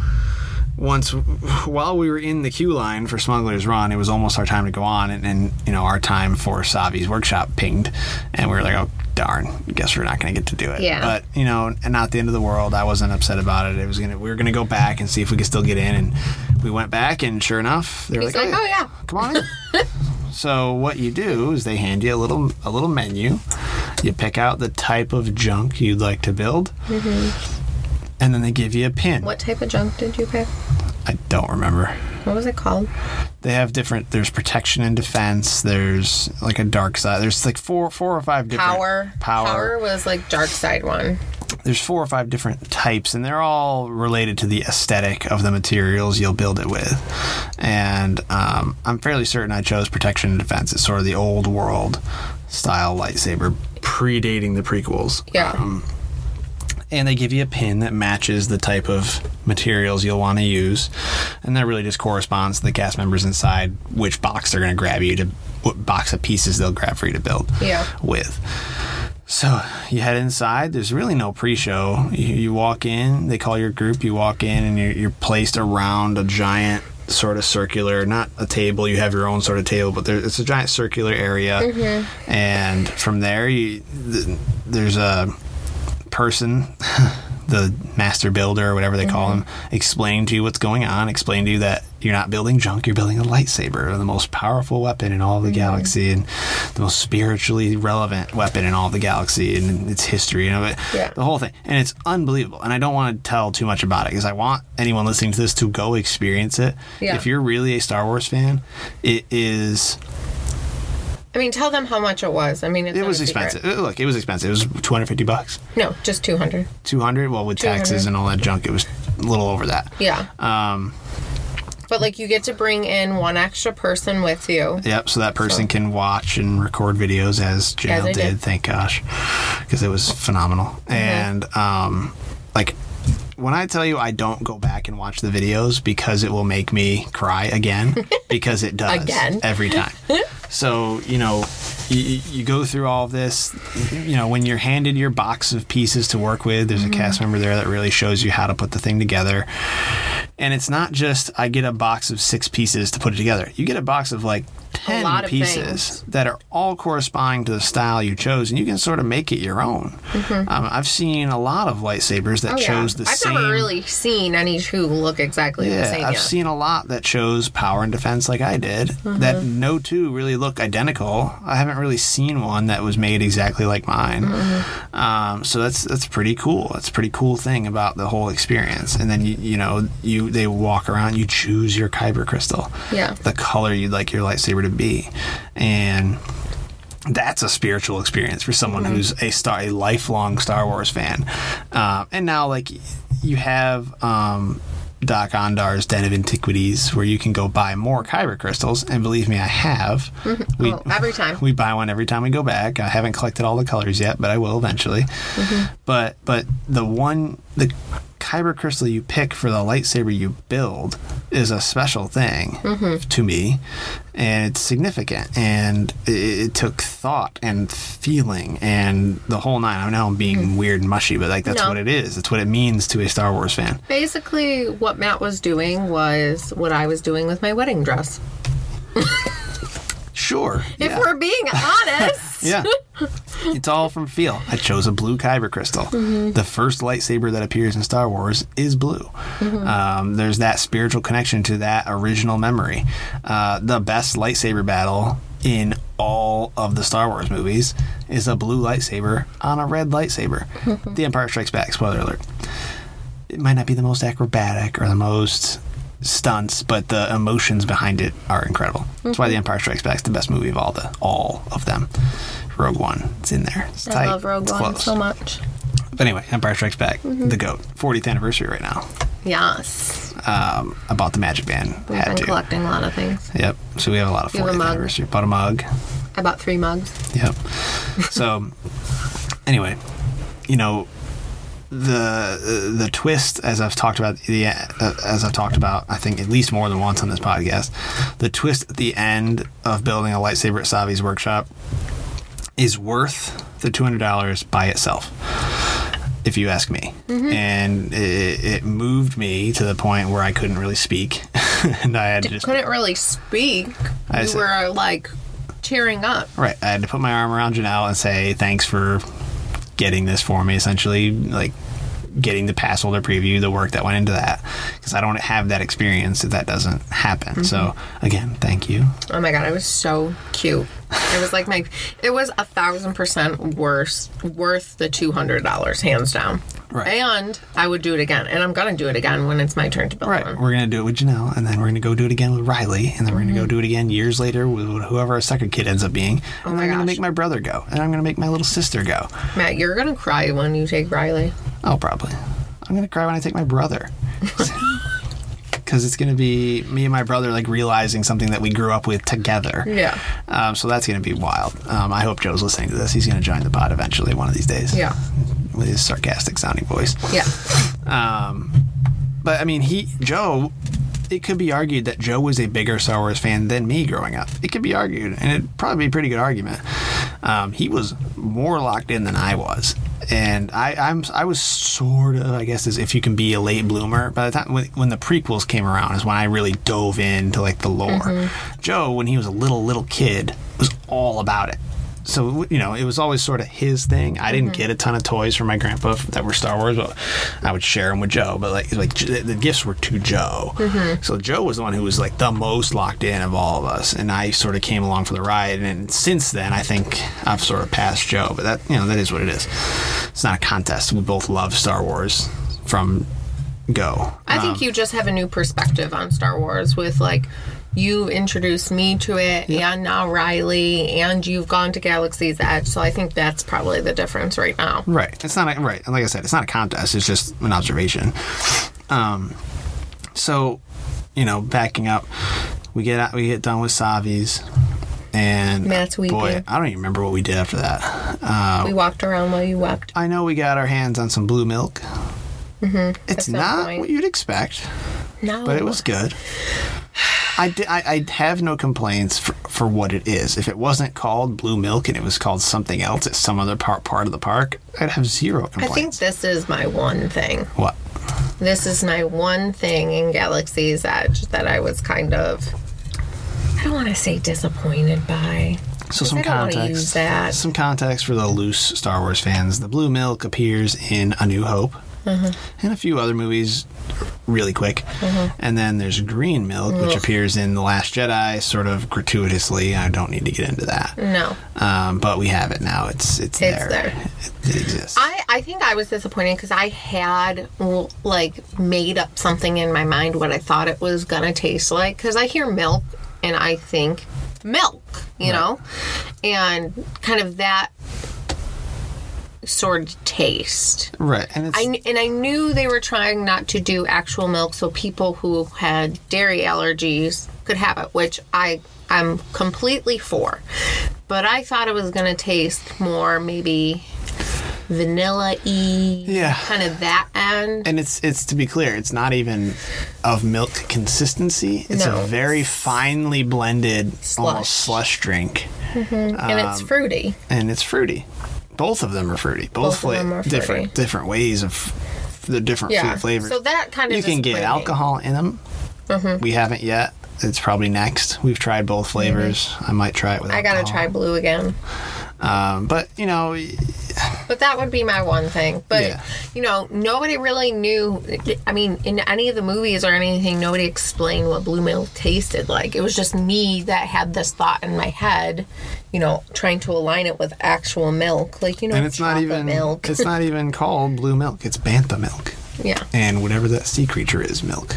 while we were in the queue line for Smuggler's Run, it was almost our time to go on, and our time for Savi's workshop pinged, and we were like, oh darn, I guess we're not going to get to do it. Yeah. But, and not the end of the world. I wasn't upset about it. We were going to go back and see if we could still get in, and we went back, and sure enough, they were like, oh yeah, come on in. So what you do is they hand you a little menu. You pick out the type of junk you'd like to build, and then they give you a pin. What type of junk did you pick? I don't remember. What was it called? They have there's protection and defense, there's like a dark side, there's like four or five different... Power was like dark side one. There's 4 or 5 different types, and they're all related to the aesthetic of the materials you'll build it with. And I'm fairly certain I chose protection and defense. It's sort of the old world style lightsaber, predating the prequels. Yeah. And they give you a pin that matches the type of materials you'll want to use. And that really just corresponds to the cast members inside, which box they're going to grab you to, what box of pieces they'll grab for you to build with. So you head inside. There's really no pre-show. You walk in, they call your group, you walk in, and you're placed around a giant sort of circular, not a table, you have your own sort of table, but it's a giant circular area. And from there, there's a person, the master builder or whatever they call him, explain to you what's going on, explain to you that you're not building junk, you're building a lightsaber, the most powerful weapon in all of the galaxy, and the most spiritually relevant weapon in all of the galaxy, and its history, the whole thing. And it's unbelievable. And I don't want to tell too much about it, because I want anyone listening to this to go experience it. If you're really a Star Wars fan, it is... I mean, tell them how much it was. I mean, it was expensive. Look, it was expensive. It was $250. No, just $200. $200? Well, with taxes and all that junk, it was a little over that. Yeah. But, like, you get to bring in one extra person with you. Yep, so that person can watch and record videos as Janelle did, thank gosh, because it was phenomenal. Mm-hmm. And, like, when I tell you I don't go back and watch the videos because it will make me cry again, because it does. Again. Every time. So, you know, you go through all of this, you know, when you're handed your box of pieces to work with, there's a cast member there that really shows you how to put the thing together. And it's not just, I get a box of 6 pieces to put it together. You get a box of like 10 pieces that are all corresponding to the style you chose, and you can sort of make it your own. Mm-hmm. I've seen a lot of lightsabers that chose the same. I've never really seen any who look exactly the same. I've seen a lot that chose power and defense like I did, that no two really look identical. I haven't really seen one that was made exactly like mine. Mm-hmm. So that's pretty cool. That's a pretty cool thing about the whole experience. And then they walk around, you choose your kyber crystal, the color you'd like your lightsaber to be, and that's a spiritual experience for someone who's a lifelong Star Wars fan. And now, like, you have Doc Ondar's Den of Antiquities, where you can go buy more kyber crystals, and believe me, I have. Every time we buy one every time we go back. I haven't collected all the colors yet, but I will eventually. But the kyber crystal you pick for the lightsaber you build is a special thing to me, and it's significant, and it took thought and feeling and the whole nine. I know I'm being weird and mushy, but like that's what it is. It's what it means to a Star Wars fan. Basically, what Matt was doing was what I was doing with my wedding dress. Sure. If we're being honest. Yeah. It's all from feel. I chose a blue kyber crystal. The first lightsaber that appears in Star Wars is blue. There's that spiritual connection to that original memory. The best lightsaber battle in all of the Star Wars movies is a blue lightsaber on a red lightsaber. The Empire Strikes Back, spoiler alert. It might not be the most acrobatic or the most stunts, but the emotions behind it are incredible. That's why The Empire Strikes Back is the best movie of all of them. Rogue One, it's in there. It's tight. I love Rogue One so much. But anyway, Empire Strikes Back, the GOAT. 40th anniversary right now. Yes. I bought the Magic Band. We've been collecting a lot of things. Yep. So we have a lot of 40th anniversary. Bought a mug. I bought 3 mugs. Yep. So anyway, you know, the twist, as I've talked about, I think at least more than once on this podcast, the twist at the end of building a lightsaber at Savi's workshop is worth the $200 by itself, if you ask me. And it moved me to the point where I couldn't really speak, and I had couldn't really speak. You were like tearing up. Right. I had to put my arm around Janelle and say thanks for getting this for me, essentially, like getting the pass holder preview, the work that went into that, because I don't have that experience if that doesn't happen. So again, thank you. Oh my god, it was so cute. It was like it was 1,000% worth the $200, hands down. Right. And I would do it again, and I'm gonna do it again when it's my turn to build one. We're gonna do it with Janelle, and then we're gonna go do it again with Riley, and then we're gonna go do it again years later with whoever our second kid ends up being. And I'm gonna make my brother go, and I'm gonna make my little sister go. Matt, you're gonna cry when you take Riley. Oh, probably. I'm gonna cry when I take my brother. Because it's going to be me and my brother like realizing something that we grew up with together. Yeah. So that's going to be wild. I hope Joe's listening to this. He's going to join the pod eventually one of these days. Yeah. With his sarcastic sounding voice. Yeah. But I mean, Joe, it could be argued that Joe was a bigger Star Wars fan than me growing up. It could be argued, and it'd probably be a pretty good argument. He was more locked in than I was. And I was sort of, I guess, as if you can be a late bloomer. By the time when the prequels came around is when I really dove into like the lore. Joe, when he was a little kid, was all about it. So, you know, it was always sort of his thing. I didn't get a ton of toys from my grandpa that were Star Wars, but I would share them with Joe. But like the gifts were to Joe. So Joe was the one who was like the most locked in of all of us, and I sort of came along for the ride. And since then, I think I've sort of passed Joe. But that is what it is. It's not a contest. We both love Star Wars from go. I think you just have a new perspective on Star Wars with like. You introduced me to it, and now Riley, and you've gone to Galaxy's Edge, so I think that's probably the difference right now. Right. It's not right. Like I said, it's not a contest. It's just an observation. So backing up, we get done with Savi's, and Matt's weeping. boy, I don't even remember what we did after that. We walked around while you wept. I know we got our hands on some blue milk. Mm-hmm. It's not what you'd expect, no, but it was good. I have no complaints for what it is. If it wasn't called blue milk and it was called something else at some other part of the park, I'd have zero complaints. I think this is my one thing. What? This is my one thing in Galaxy's Edge that I was kind of, I don't want to say disappointed by. So some context. Some context for the loose Star Wars fans. The blue milk appears in A New Hope. Mm-hmm. And a few other movies really quick. Mm-hmm. And then there's green milk, which appears in The Last Jedi sort of gratuitously. I don't need to get into that. No. But we have it now. It's there. It exists. I think I was disappointed because I had, made up something in my mind what I thought it was going to taste like. Because I hear milk and I think milk, you know? And kind of that sort of taste. Right. And I knew they were trying not to do actual milk so people who had dairy allergies could have it, which I'm completely for. But I thought it was going to taste more maybe vanilla-y, kind of that end. And it's to be clear, it's not even of milk consistency. It's a very finely blended, almost slush drink. Mm-hmm. And it's fruity. Both of them are fruity. Both of them are fruity. Different ways of the different food flavors. So that kind of you can get alcohol in them. Mm-hmm. We haven't yet. It's probably next. We've tried both flavors. Mm-hmm. I might try it with alcohol. I gotta try blue again. But But that would be my one thing. But, nobody really knew. I mean, in any of the movies or anything, nobody explained what blue milk tasted like. It was just me that had this thought in my head, trying to align it with actual milk. And it's not even milk. It's not even called blue milk. It's bantha milk. Yeah. And whatever that sea creature is, milk.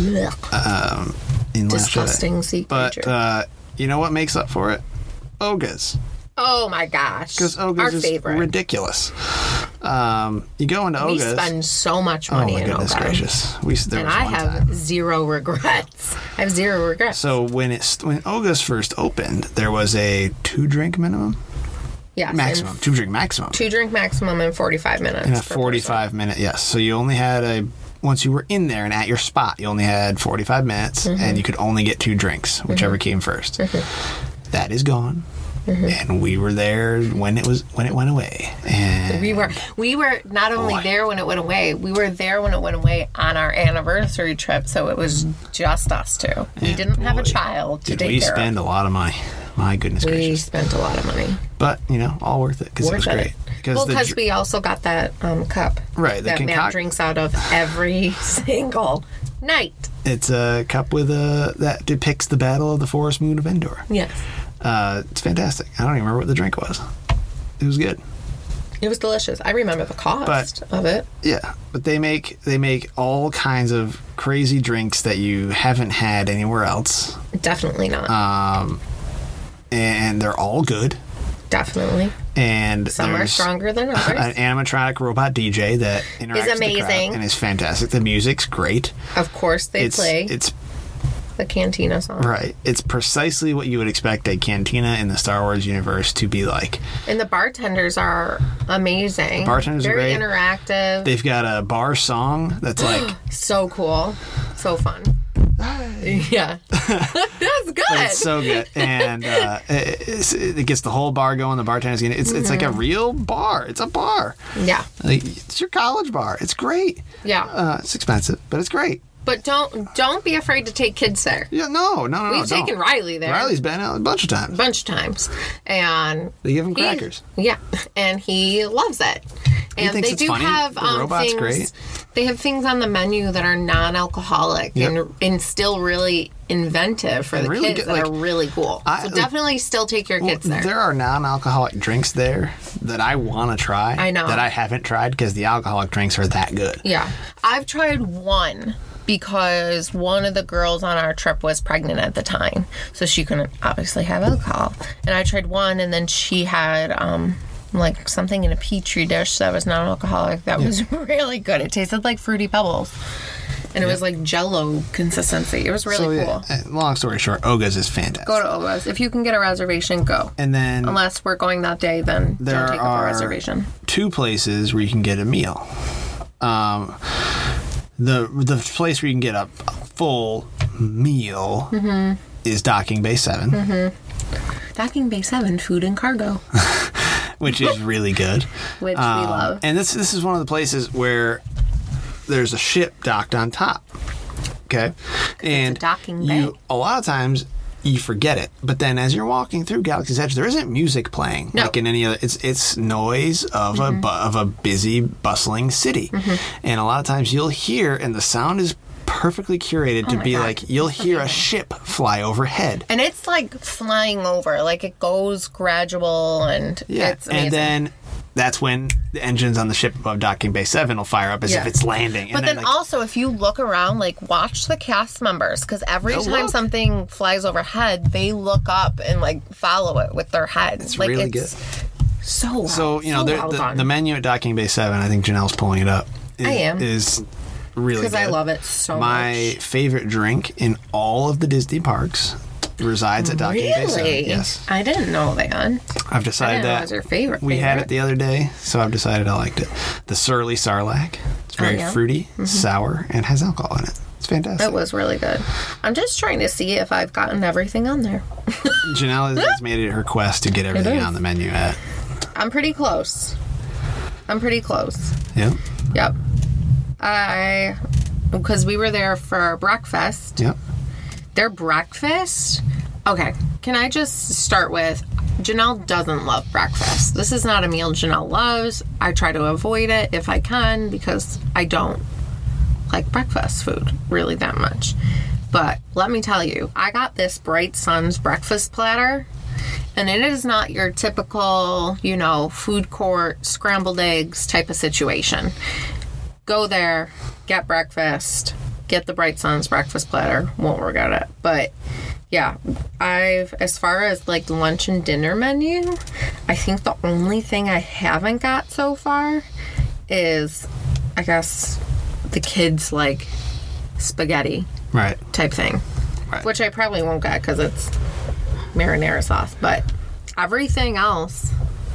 In disgusting sea creature. But you know what makes up for it? Oga's. Oh my gosh. Because Oga's is ridiculous. You go into Oga's. We spend so much money in Oga's. Oh my goodness gracious. And I have zero regrets. I have zero regrets. So when Oga's first opened, there was a 2-drink minimum? Yes. Maximum. 2-drink maximum. 2-drink maximum in 45 minutes. In a 45-minute, yes. So you only had once you were in there and at your spot, you only had 45 minutes, and you could only get 2 drinks, whichever came first. Mm-hmm. That is gone. Mm-hmm. And we were there when it went away. And we were not only there when it went away, we were there when it went away on our anniversary trip. So it was just us two. We didn't have a child to take care of. We spend a lot of money. My goodness gracious. We spent a lot of money. But, all worth it because it was great. Because we also got that cup that Matt drinks out of every single night. It's a cup with that depicts the Battle of the Forest Moon of Endor. Yes. It's fantastic. I don't even remember what the drink was. It was good. It was delicious. I remember the cost of it. Yeah, but they make all kinds of crazy drinks that you haven't had anywhere else. Definitely not. And they're all good. Definitely. And some are stronger than others. An animatronic robot DJ that interacts is amazing with the crowd and is fantastic. The music's great. Of course, play. It's the Cantina song. Right. It's precisely what you would expect a cantina in the Star Wars universe to be like. And the bartenders are amazing. The bartenders are great. Very interactive. They've got a bar song that's like... so cool. So fun. Yeah. That's good. But it's so good. And it gets the whole bar going. The bartender's getting it. It's like a real bar. It's a bar. Yeah. It's your college bar. It's great. Yeah. It's expensive, but it's great. But don't be afraid to take kids there. Yeah, no. We've taken Riley there. Riley's been out a bunch of times. And they give him crackers. Yeah, and he loves it. And they do funny. have the robot's things. Great. They have things on the menu that are non-alcoholic and still really inventive for the kids that are really cool. So definitely still take your kids there. There are non-alcoholic drinks there that I want to try. I know. That I haven't tried because the alcoholic drinks are that good. Yeah. I've tried one because one of the girls on our trip was pregnant at the time. So she couldn't obviously have alcohol. And I tried one, and then she had something in a Petri dish that was non-alcoholic that was really good. It tasted like Fruity Pebbles. And it was like Jell-O consistency. It was really cool. Long story short, Oga's is fantastic. Go to Oga's. If you can get a reservation, go. And then, unless we're going that day, then don't take up a reservation. 2 places where you can get a meal. The place where you can get a full meal is Docking Bay 7. Docking Bay 7, food and cargo. Which is really good. Which we love. And this is one of the places where there's a ship docked on top. Okay? And it's a docking bay. A lot of times you forget it. But then as you're walking through Galaxy's Edge, there isn't music playing like in any other. It's noise of a busy, bustling city. And a lot of times you'll hear, and the sound is perfectly curated to be like, you'll hear a ship fly overhead. And it's like flying over. Like it goes gradual and it's amazing. And then that's when the engines on the ship above Docking Bay 7 will fire up as if it's landing. But then also, if you look around, like, watch the cast members, because every time something flies overhead, they look up and, like, follow it with their heads. It's like, really good. So well. So, you know, the menu at Docking Bay 7, I think Janelle's pulling it up. Is really good. Because I love it so much. My favorite drink in all of the Disney parks resides at Docking Bay 7. Yes. I didn't know that. I've decided that was your favorite. We had it the other day, so I've decided I liked it. The Surly Sarlacc. It's very fruity, sour, and has alcohol in it. It's fantastic. It was really good. I'm just trying to see if I've gotten everything on there. Janelle has made it her quest to get everything on the menu at. I'm pretty close. Yep. Because we were there for breakfast. Yep. Their breakfast? Okay, can I just start with, Janelle doesn't love breakfast. This is not a meal Janelle loves. I try to avoid it if I can because I don't like breakfast food really that much. But let me tell you, I got this Bright Sun's breakfast platter, and it is not your typical, you know, food court, scrambled eggs type of situation. Go there, get breakfast, get the Bright Sun's breakfast platter. Won't regret it. But yeah, as far as like lunch and dinner menu, I think the only thing I haven't got so far is, I guess, the kids like spaghetti type thing. Right. Which I probably won't get because it's marinara sauce. But everything else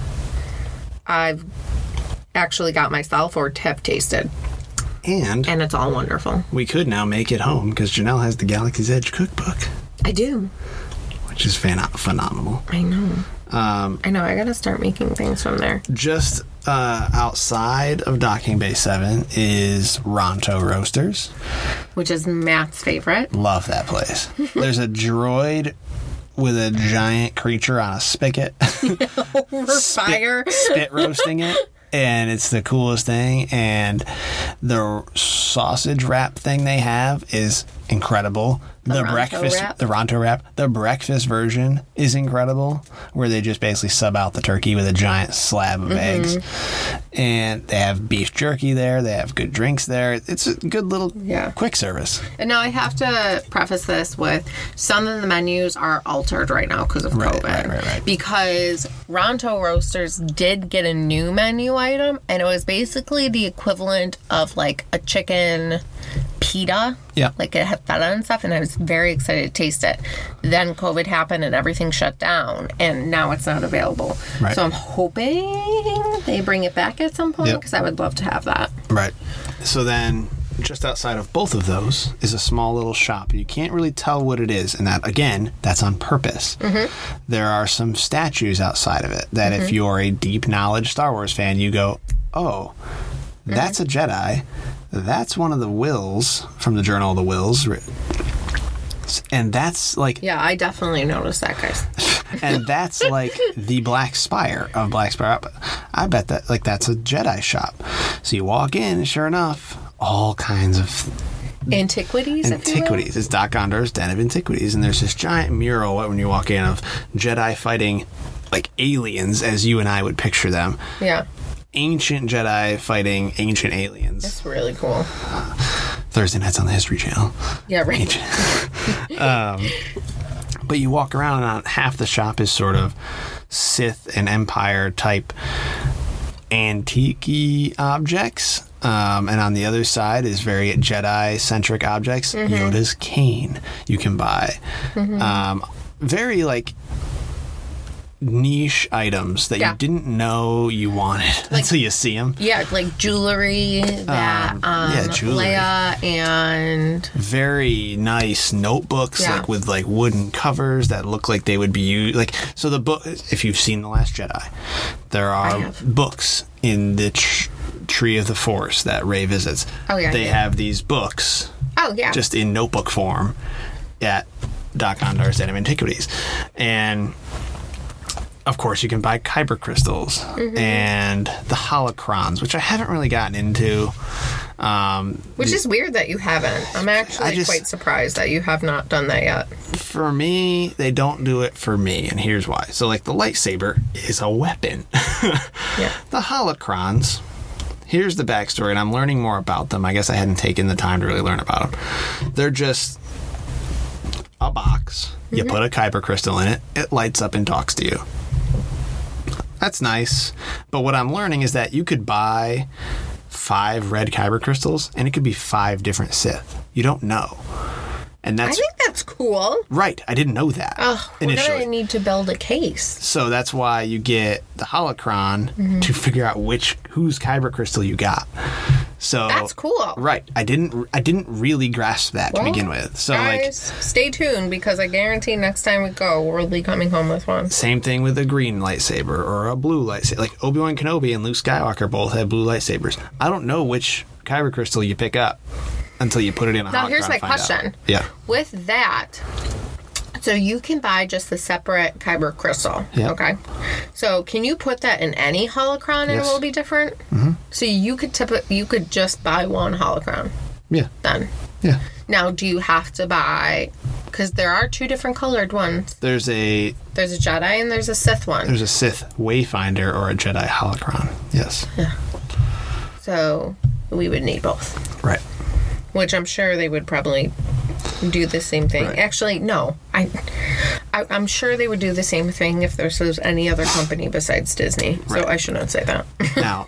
I've actually got myself or have tasted. And it's all wonderful. We could now make it home because Janelle has the Galaxy's Edge cookbook. I do. Which is phenomenal. I know. I gotta start making things from there. Just outside of Docking Bay 7 is Ronto Roasters. Which is Matt's favorite. Love that place. There's a droid with a giant creature on a spigot. Over fire. Spit roasting it. And it's the coolest thing. And the sausage wrap thing they have is incredible. The Ronto wrap. The breakfast version is incredible, where they just basically sub out the turkey with a giant slab of eggs. And they have beef jerky there. They have good drinks there. It's a good little quick service. And now I have to preface this with some of the menus are altered right now because of COVID. Right. Because Ronto Roasters did get a new menu item, and it was basically the equivalent of like a chicken pita. Yeah. Like it had feta and stuff, and I was very excited to taste it. Then COVID happened and everything shut down, and now it's not available. Right. So I'm hoping they bring it back at some point because I would love to have that. Right. So then just outside of both of those is a small little shop. You can't really tell what it is, and that, again, that's on purpose. There are some statues outside of it that if you're a deep knowledge Star Wars fan, you go, oh, that's a Jedi. That's one of the Wills from the Journal of the Wills. And that's like... Yeah, I definitely noticed that, guys. And that's like the Black Spire of Black Spire. I bet that like that's a Jedi shop. So you walk in, and sure enough, all kinds of... Antiquities. It's Doc Gondor's Den of Antiquities. And there's this giant mural when you walk in of Jedi fighting like aliens as you and I would picture them. Yeah. Ancient Jedi fighting ancient aliens. That's really cool. Thursday nights on the History Channel. Yeah, right. But you walk around and half the shop is sort of Sith and Empire type antique-y objects. And on the other side is very Jedi-centric objects. Yoda's cane you can buy. Very, like, niche items that you didn't know you wanted until you see them. Yeah, like jewelry that jewelry. Leia and... Very nice notebooks, like with like wooden covers that look like they would be used. Like, so the book, if you've seen The Last Jedi, there are books in the Tree of the Force that Rey visits. Oh, yeah. They have these books. Oh, yeah. Just in notebook form at Dok-Ondar's Den of Antiquities. And... of course, you can buy kyber crystals and the holocrons, which I haven't really gotten into. Which is weird that you haven't. I'm actually quite surprised that you have not done that yet. For me, they don't do it for me, and here's why. So, like, the lightsaber is a weapon. The holocrons, here's the backstory, and I'm learning more about them. I guess I hadn't taken the time to really learn about them. They're just a box. You put a kyber crystal in it. It lights up and talks to you. That's nice. But what I'm learning is that you could buy 5 red kyber crystals, and it could be 5 different Sith. You don't know. And that's... I think that's cool. Right. I didn't know that initially. We're going to need to build a case. So that's why you get the holocron to figure out whose kyber crystal you got. So that's cool. Right. I didn't really grasp that to begin with. So guys, stay tuned, because I guarantee next time we go, we'll be coming home with one. Same thing with a green lightsaber or a blue lightsaber. Like Obi-Wan Kenobi and Luke Skywalker both have blue lightsabers. I don't know which kyber crystal you pick up until you put it in a holocron. Now here's my question. Out. Yeah. With that, so you can buy just the separate kyber crystal. Yeah. Okay. So can you put that in any holocron and it will be different? So you could just buy one holocron. Yeah. Then. Yeah. Now, do you have to buy? Because there are 2 different colored ones. There's a Jedi and there's a Sith one. There's a Sith Wayfinder or a Jedi holocron. Yes. Yeah. So we would need both. Right. Which I'm sure they would probably do the same thing. Right. Actually, no. I'm sure they would do the same thing if there was any other company besides Disney. So I shouldn't say that. Now,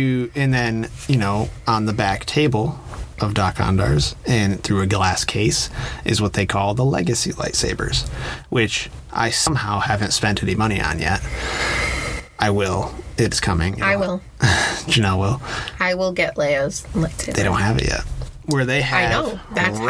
on the back table of Dok-Ondar's and through a glass case is what they call the legacy lightsabers, which I somehow haven't spent any money on yet. I will. It's coming. I will. Janelle will. I will get Leia's lightsaber. They don't have it yet. Where they have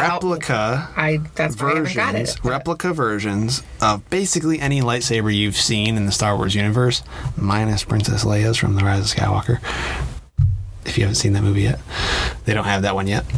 replica versions of basically any lightsaber you've seen in the Star Wars universe, minus Princess Leia's from The Rise of Skywalker. If you haven't seen that movie yet, they don't have that one yet.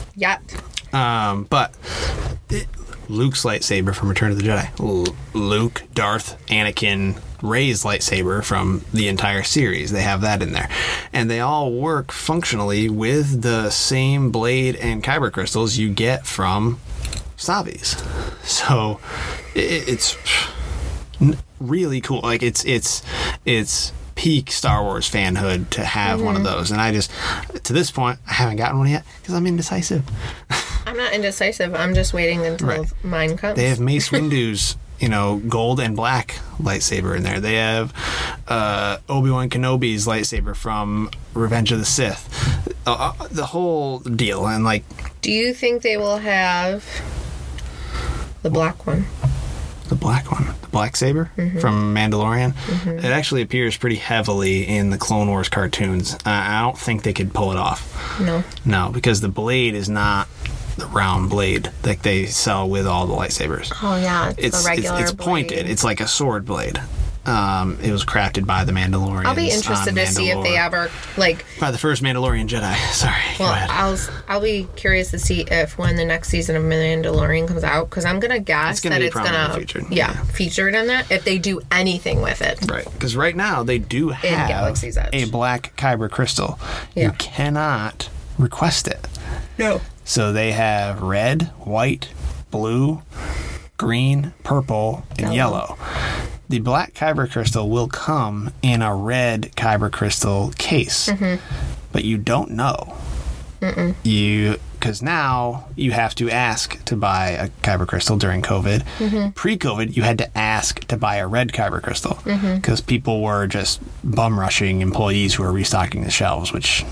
But Luke's lightsaber from Return of the Jedi, Luke, Darth, Anakin, Rey's lightsaber from the entire series. They have that in there. And they all work functionally with the same blade and kyber crystals you get from Savi's. So it's really cool. Like it's peak Star Wars fanhood to have one of those. And I just, to this point, I haven't gotten one yet because I'm indecisive. I'm not indecisive. I'm just waiting until mine comes. They have Mace Windu's gold and black lightsaber in there. They have Obi-Wan Kenobi's lightsaber from Revenge of the Sith. The whole deal. And do you think they will have the black one? The black one. The black saber from Mandalorian. It actually appears pretty heavily in the Clone Wars cartoons. I don't think they could pull it off. No, because the blade is not the round blade that they sell with all the lightsabers. Oh yeah, it's a regular it's pointed. Blade. It's like a sword blade. It was crafted by the Mandalorians. I'll be interested to see if they ever by the first Mandalorian Jedi. Sorry. Well, I'll be curious to see if when the next season of Mandalorian comes out, because I'm gonna guess that it's gonna featured. Featured in that if they do anything with it. Right. Because right now they do have a black kyber crystal. Yeah. You cannot request it. No. So they have red, white, blue, green, purple, and yellow. The black kyber crystal will come in a red kyber crystal case, but you don't know. Because now you have to ask to buy a kyber crystal during COVID. Pre-COVID, you had to ask to buy a red kyber crystal because people were just bum rushing employees who were restocking the shelves, which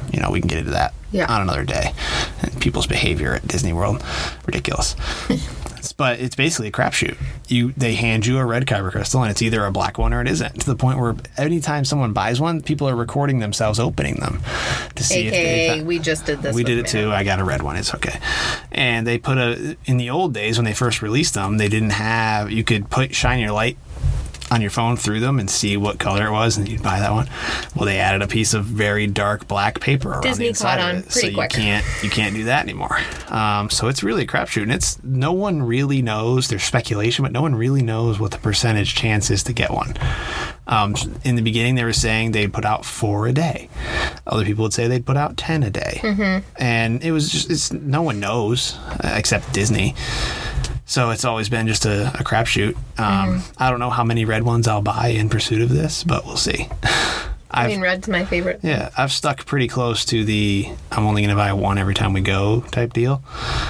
we can get into that on another day. And people's behavior at Disney World, ridiculous. But it's basically a crapshoot. They hand you a red kyber crystal, and it's either a black one or it isn't. To the point where anytime someone buys one, people are recording themselves opening them to see if they. We just did this. We did it too. I got a red one. It's okay. And they put in the old days when they first released them, they didn't have. You could shine your light on your phone through them and see what color it was, and you'd buy that one. Well, they added a piece of very dark black paper around Disney the inside of it, so quick. you can't do that anymore. So it's really a crapshoot, and no one really knows. There's speculation, but no one really knows what the percentage chance is to get one. In the beginning, they were saying they'd put out 4 a day. Other people would say they'd put out 10 a day, and it was no one knows except Disney. So it's always been just a crapshoot. I don't know how many red ones I'll buy in pursuit of this, but we'll see. Red's my favorite. Yeah, I've stuck pretty close to the I'm only going to buy one every time we go type deal.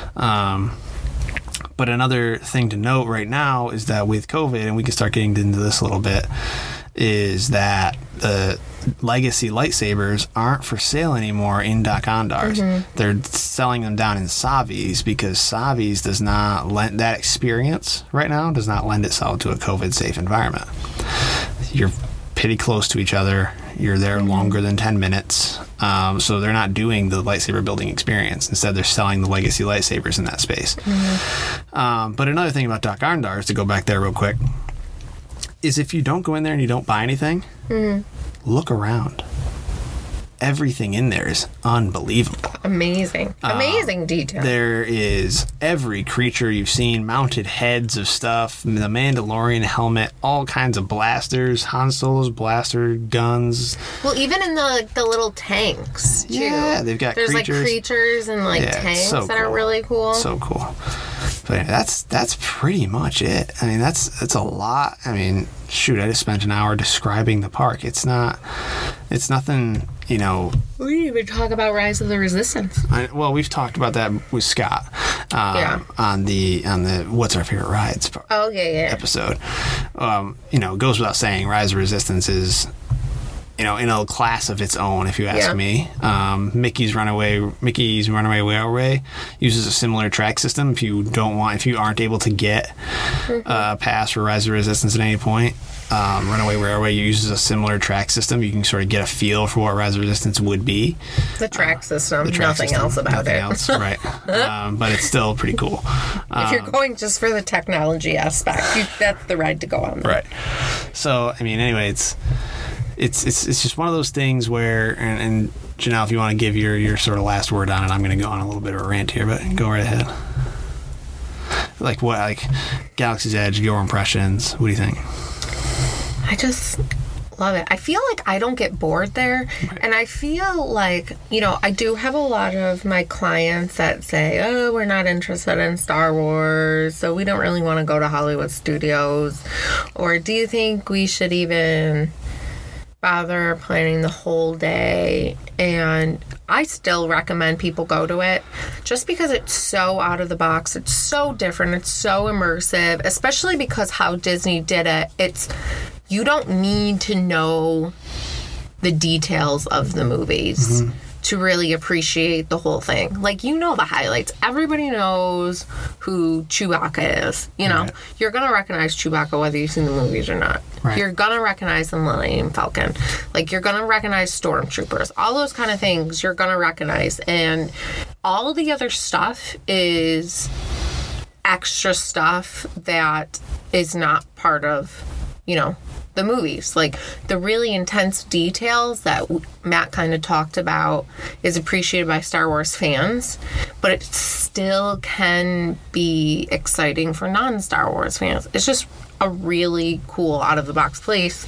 But another thing to note right now is that with COVID, and we can start getting into this a little bit, is that the legacy lightsabers aren't for sale anymore in Dok-Ondars. They're selling them down in Savi's because Savi's does not lend that experience right now, does not lend itself to a COVID safe environment. You're pretty close to each other. You're there longer than 10 minutes. So they're not doing the lightsaber building experience. Instead, they're selling the legacy lightsabers in that space. But another thing about Dok-Ondars, to go back there real quick, is if you don't go in there and you don't buy anything, look around. Everything in there is unbelievable. Amazing detail. There is every creature you've seen, mounted heads of stuff, the Mandalorian helmet, all kinds of blasters, Han Solo's blaster guns. Well, even in the little tanks, too. Yeah, they've got There's creatures. Creatures and tanks that are really cool. So cool. But that's pretty much it. I mean, that's a lot. I mean, shoot, I just spent an hour describing the park. It's nothing, We didn't even talk about Rise of the Resistance. Well, we've talked about that with Scott on the What's Our Favorite Rides episode. It goes without saying, Rise of Resistance is, in a class of its own, if you ask me. Mickey's Runaway Railway uses a similar track system. If you aren't able to get a pass for Rise of Resistance at any point, Runaway Railway uses a similar track system. You can sort of get a feel for what Rise of Resistance would be. The track system, nothing else about nothing it. Else, right. But it's still pretty cool. If you're going just for the technology aspect, that's the ride to go on. Right. So, anyway, it's just one of those things where, and Janelle, if you want to give your sort of last word on it, I'm going to go on a little bit of a rant here, but go right ahead. Like Galaxy's Edge, your impressions, what do you think? I just love it. I feel like I don't get bored there. Right. And I feel like, I do have a lot of my clients that say, oh, we're not interested in Star Wars, so we don't really want to go to Hollywood Studios. Or do you think we should even bother planning the whole day? And I still recommend people go to it just because it's so out of the box. It's so different. It's so immersive, especially because how Disney did it. You don't need to know the details of the movies to really appreciate the whole thing. Like, the highlights. Everybody knows who Chewbacca is. Right. You're going to recognize Chewbacca whether you've seen the movies or not. Right. You're going to recognize the Millennium Falcon. Like, you're going to recognize stormtroopers. All those kind of things you're going to recognize. And all the other stuff is extra stuff that is not part of, the movies. Like, the really intense details that Matt kind of talked about is appreciated by Star Wars fans, but it still can be exciting for non-Star Wars fans. It's just a really cool out-of-the-box place.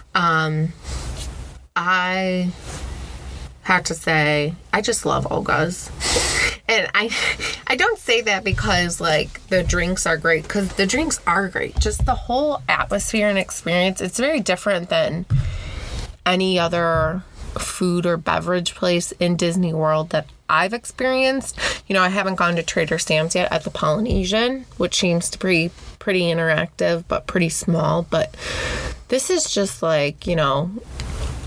I have to say, I just love Olga's. And I don't say that because, the drinks are great, because the drinks are great. Just the whole atmosphere and experience, it's very different than any other food or beverage place in Disney World that I've experienced. I haven't gone to Trader Sam's yet at the Polynesian, which seems to be pretty interactive, but pretty small. But this is just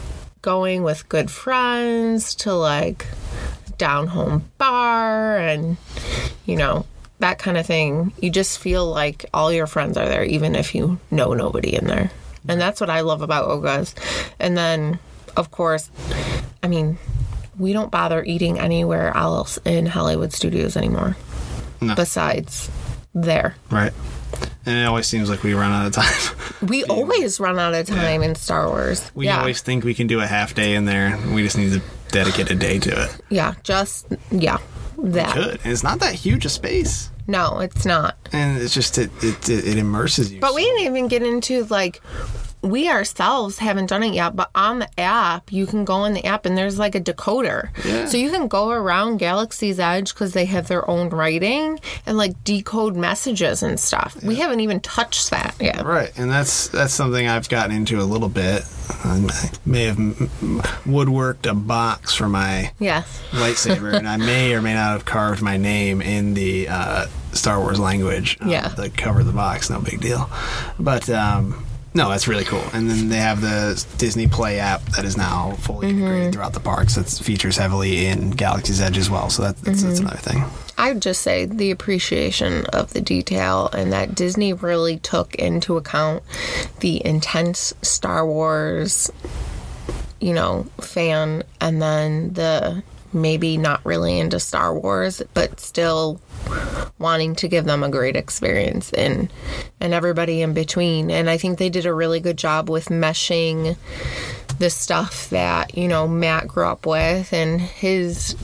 going with good friends to like down home bar and, you know, that kind of thing. You just feel like all your friends are there, even if you know nobody in there. And that's what I love about Oga's. And then, of course, I mean, we don't bother eating anywhere else in Hollywood Studios anymore. No. Besides there. Right. And it always seems like we run out of time. We always run out of time in Star Wars. We always think we can do a half day in there. We just need to dedicate a day to it. Yeah, that. We could. And it's not that huge a space. No, it's not. And it's just, it immerses you. But we didn't even get into, like, we ourselves haven't done it yet, but on the app, you can go in the app and there's like a decoder. Yeah. So you can go around Galaxy's Edge because they have their own writing and like decode messages and stuff. Yeah. We haven't even touched that yet. Right. And that's something I've gotten into a little bit. I may have woodworked a box for my lightsaber, and I may or may not have carved my name in the Star Wars language. The cover of the box, no big deal. But, no, that's really cool. And then they have the Disney Play app that is now fully integrated throughout the parks. That features heavily in Galaxy's Edge as well. So that's another thing. I would just say the appreciation of the detail and that Disney really took into account the intense Star Wars, you know, fan, and then the maybe not really into Star Wars, but still wanting to give them a great experience, and everybody in between. And I think they did a really good job with meshing the stuff that, you know, Matt grew up with and his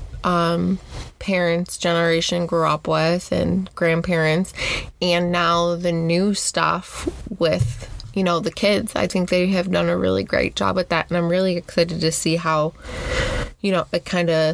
parents' generation grew up with and grandparents, and now the new stuff with, you know, the kids. I think they have done a really great job with that, and I'm really excited to see how, you know, it kind of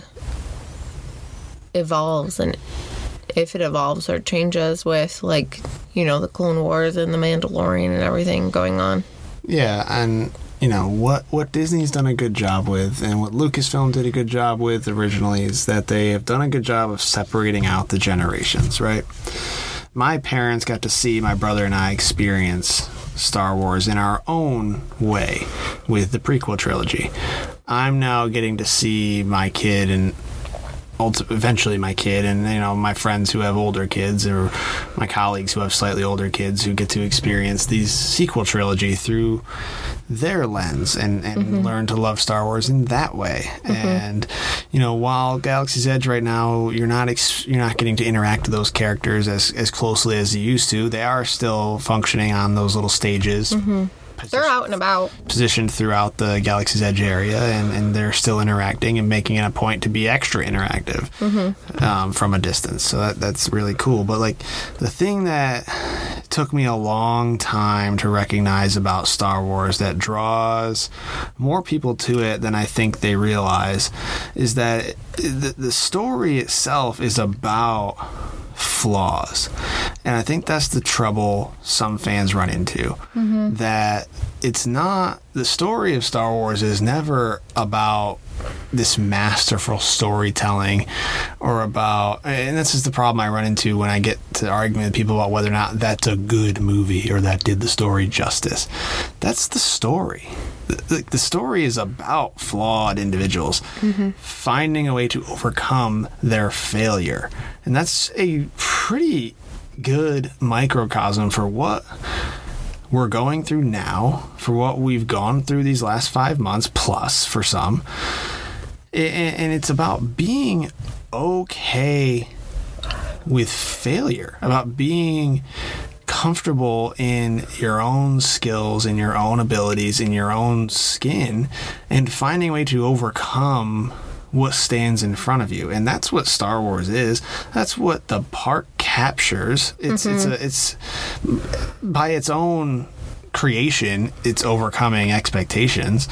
evolves, and if it evolves or changes with, like, you know, the Clone Wars and the Mandalorian and everything going on. Yeah, and, you know, what Disney's done a good job with, and what Lucasfilm did a good job with originally, is that they have done a good job of separating out the generations, right? My parents got to see my brother and I experience Star Wars in our own way with the prequel trilogy. I'm now getting to see my kid and eventually my kid, and, you know, my friends who have older kids, or my colleagues who have slightly older kids, who get to experience these sequel trilogy through their lens and learn to love Star Wars in that way. And, you know, while Galaxy's Edge right now, you're not getting to interact with those characters as closely as you used to. They are still functioning on those little stages. They're out and about. Positioned throughout the Galaxy's Edge area, and they're still interacting and making it a point to be extra interactive from a distance. So that's really cool. But, like, the thing that took me a long time to recognize about Star Wars that draws more people to it than I think they realize is that the story itself is about flaws. And I think that's the trouble some fans run into. That it's not, the story of Star Wars is never about this masterful storytelling, or about, and this is the problem I run into when I get to arguing with people about whether or not that's a good movie or that did the story justice. That's the story. The story is about flawed individuals finding a way to overcome their failure. And that's a pretty good microcosm for what we're going through now, for what we've gone through these last 5 months plus for some. And it's about being okay with failure, about being comfortable in your own skills, in your own abilities, in your own skin, and finding a way to overcome what stands in front of you. And that's what Star Wars is. That's what the park captures. It's by its own creation, it's overcoming expectations.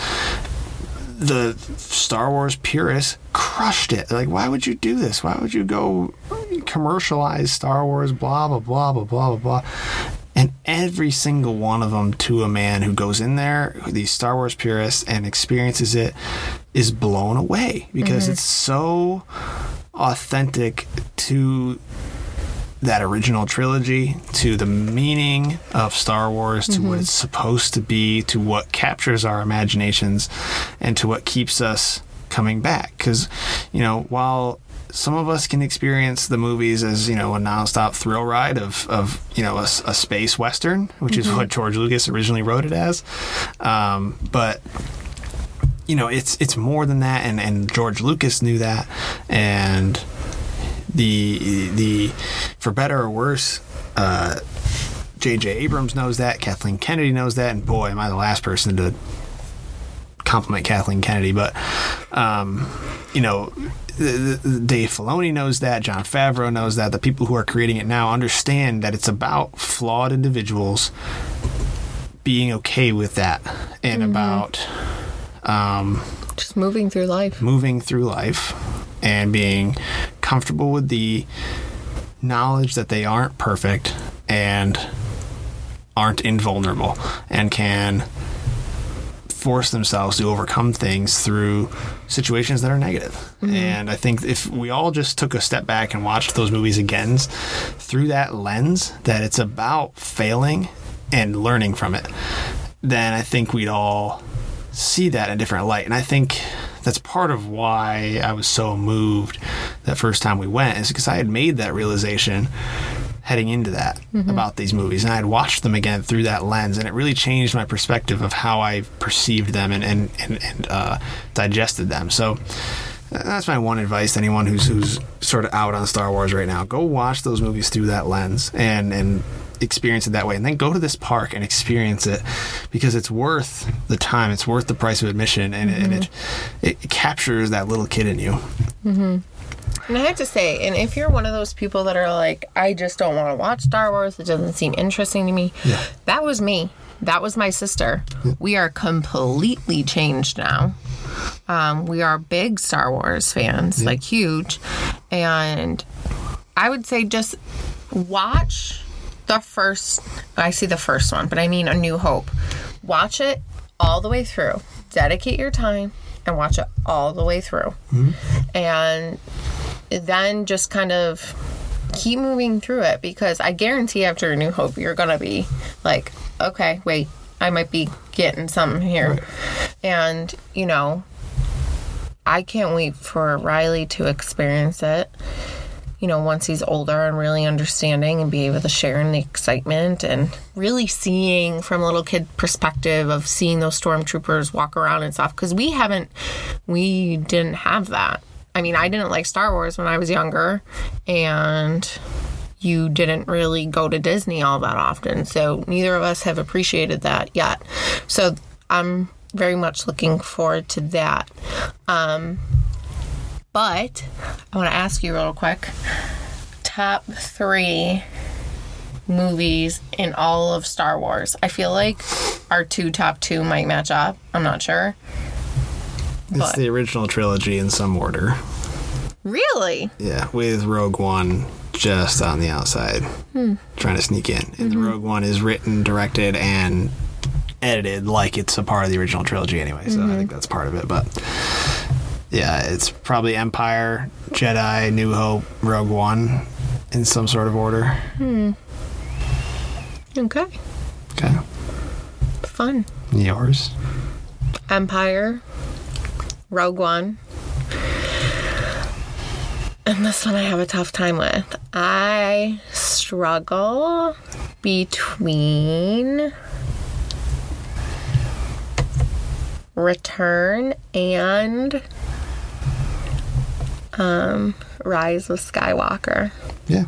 The Star Wars purists crushed it. Like, why would you do this? Why would you go commercialize Star Wars, blah, blah, blah, blah, blah, blah, blah. And every single one of them, to a man who goes in there, these Star Wars purists, and experiences it, is blown away because it's so authentic to that original trilogy, to the meaning of Star Wars, to what it's supposed to be, to what captures our imaginations, and to what keeps us coming back. Because, while some of us can experience the movies as, a nonstop thrill ride of a space western, which is what George Lucas originally wrote it as. But, it's more than that, and George Lucas knew that, and the for better or worse, J.J. Abrams knows that, Kathleen Kennedy knows that, and boy, am I the last person to compliment Kathleen Kennedy, but Dave Filoni knows that, Jon Favreau knows that, the people who are creating it now understand that it's about flawed individuals being okay with that, and about just moving through life and being comfortable with the knowledge that they aren't perfect and aren't invulnerable and can force themselves to overcome things through situations that are negative. And I think if we all just took a step back and watched those movies again through that lens, that it's about failing and learning from it, then I think we'd all see that in a different light. And I think that's part of why I was so moved that first time we went, is because I had made that realization heading into that about these movies, and I had watched them again through that lens, and it really changed my perspective of how I perceived them and digested them. So that's my one advice to anyone who's sort of out on Star Wars right now. Go watch those movies through that lens and experience it that way, and then go to this park and experience it, because it's worth the time, it's worth the price of admission, and it captures that little kid in you. And I have to say, and if you're one of those people that are like, I just don't want to watch Star Wars, it doesn't seem interesting to me, that was me. That was my sister. We are completely changed now. We are big Star Wars fans, like huge. And I would say just watch the first one, but I mean A New Hope. Watch it all the way through. Dedicate your time and watch it all the way through. And then just kind of keep moving through it, because I guarantee after A New Hope, you're going to be like, okay, wait, I might be getting something here. Right. And, I can't wait for Riley to experience it, once he's older and really understanding, and be able to share in the excitement and really seeing from a little kid perspective of seeing those stormtroopers walk around and stuff. Because we didn't have that. I mean, I didn't like Star Wars when I was younger, and you didn't really go to Disney all that often. So neither of us have appreciated that yet. So I'm very much looking forward to that. But I want to ask you real quick, top 3 movies in all of Star Wars. I feel like our top two might match up. I'm not sure. It's the original trilogy in some order. Really? Yeah, with Rogue One just on the outside, trying to sneak in. And Rogue One is written, directed, and edited like it's a part of the original trilogy anyway, so I think that's part of it. But yeah, it's probably Empire, Jedi, New Hope, Rogue One in some sort of order. Okay. Fun. Yours? Empire, Rogue One. And this one I have a tough time with. I struggle between Return and Rise of Skywalker. Yeah.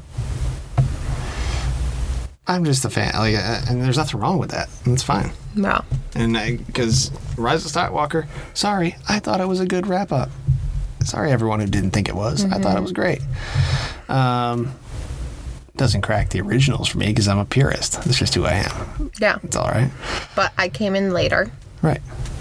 I'm just a fan. And there's nothing wrong with that. It's fine. No. And because Rise of Skywalker, sorry, I thought it was a good wrap-up. Sorry, everyone who didn't think it was. I thought it was great. Doesn't crack the originals for me because I'm a purist. That's just who I am. Yeah. It's all right. But I came in later. Right.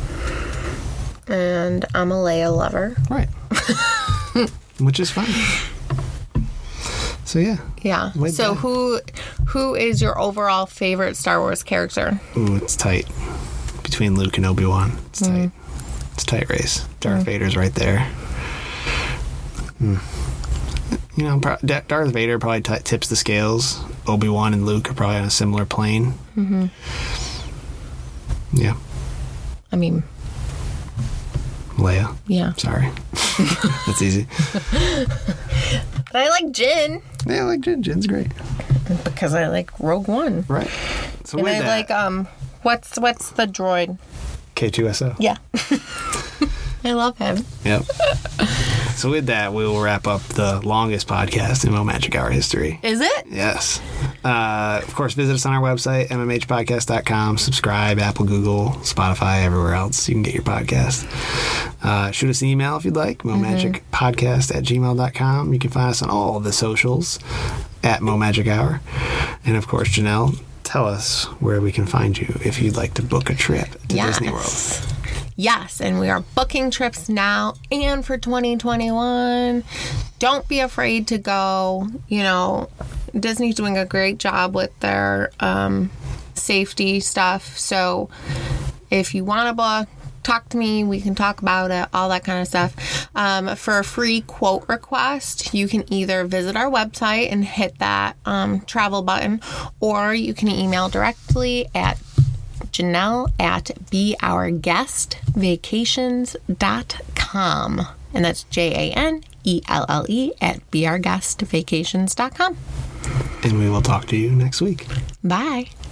And I'm a Leia lover. Right. Which is fine. So, yeah. Yeah. So who is your overall favorite Star Wars character? Ooh, it's tight. Between Luke and Obi-Wan. It's tight. It's a tight race. Darth Vader's right there. You know, Darth Vader probably tips the scales. Obi-Wan and Luke are probably on a similar plane. Mm-hmm. Yeah. I mean... Leia. Yeah. Sorry. That's easy. But I like Jyn. Yeah, I like Jyn. Jyn's great. Because I like Rogue One. Right. So and with I that, like, what's the droid? K2SO. Yeah. I love him. Yep. So with that, we will wrap up the longest podcast in Mo Magic Hour history. Is it? Yes. Of course, visit us on our website, mmhpodcast.com. Subscribe, Apple, Google, Spotify, everywhere else you can get your podcast. Shoot us an email if you'd like, momagicpodcast@gmail.com. You can find us on all the socials at Mo Magic Hour. And of course, Janelle, tell us where we can find you if you'd like to book a trip to Disney World. Yes, and we are booking trips now and for 2021. Don't be afraid to go. You know, Disney's doing a great job with their safety stuff. So if you want to book, talk to me. We can talk about it, all that kind of stuff. For a free quote request, you can either visit our website and hit that travel button, or you can email directly at Janelle at beourguestvacations.com. And that's JANELLE at beourguestvacations.com. And we will talk to you next week. Bye.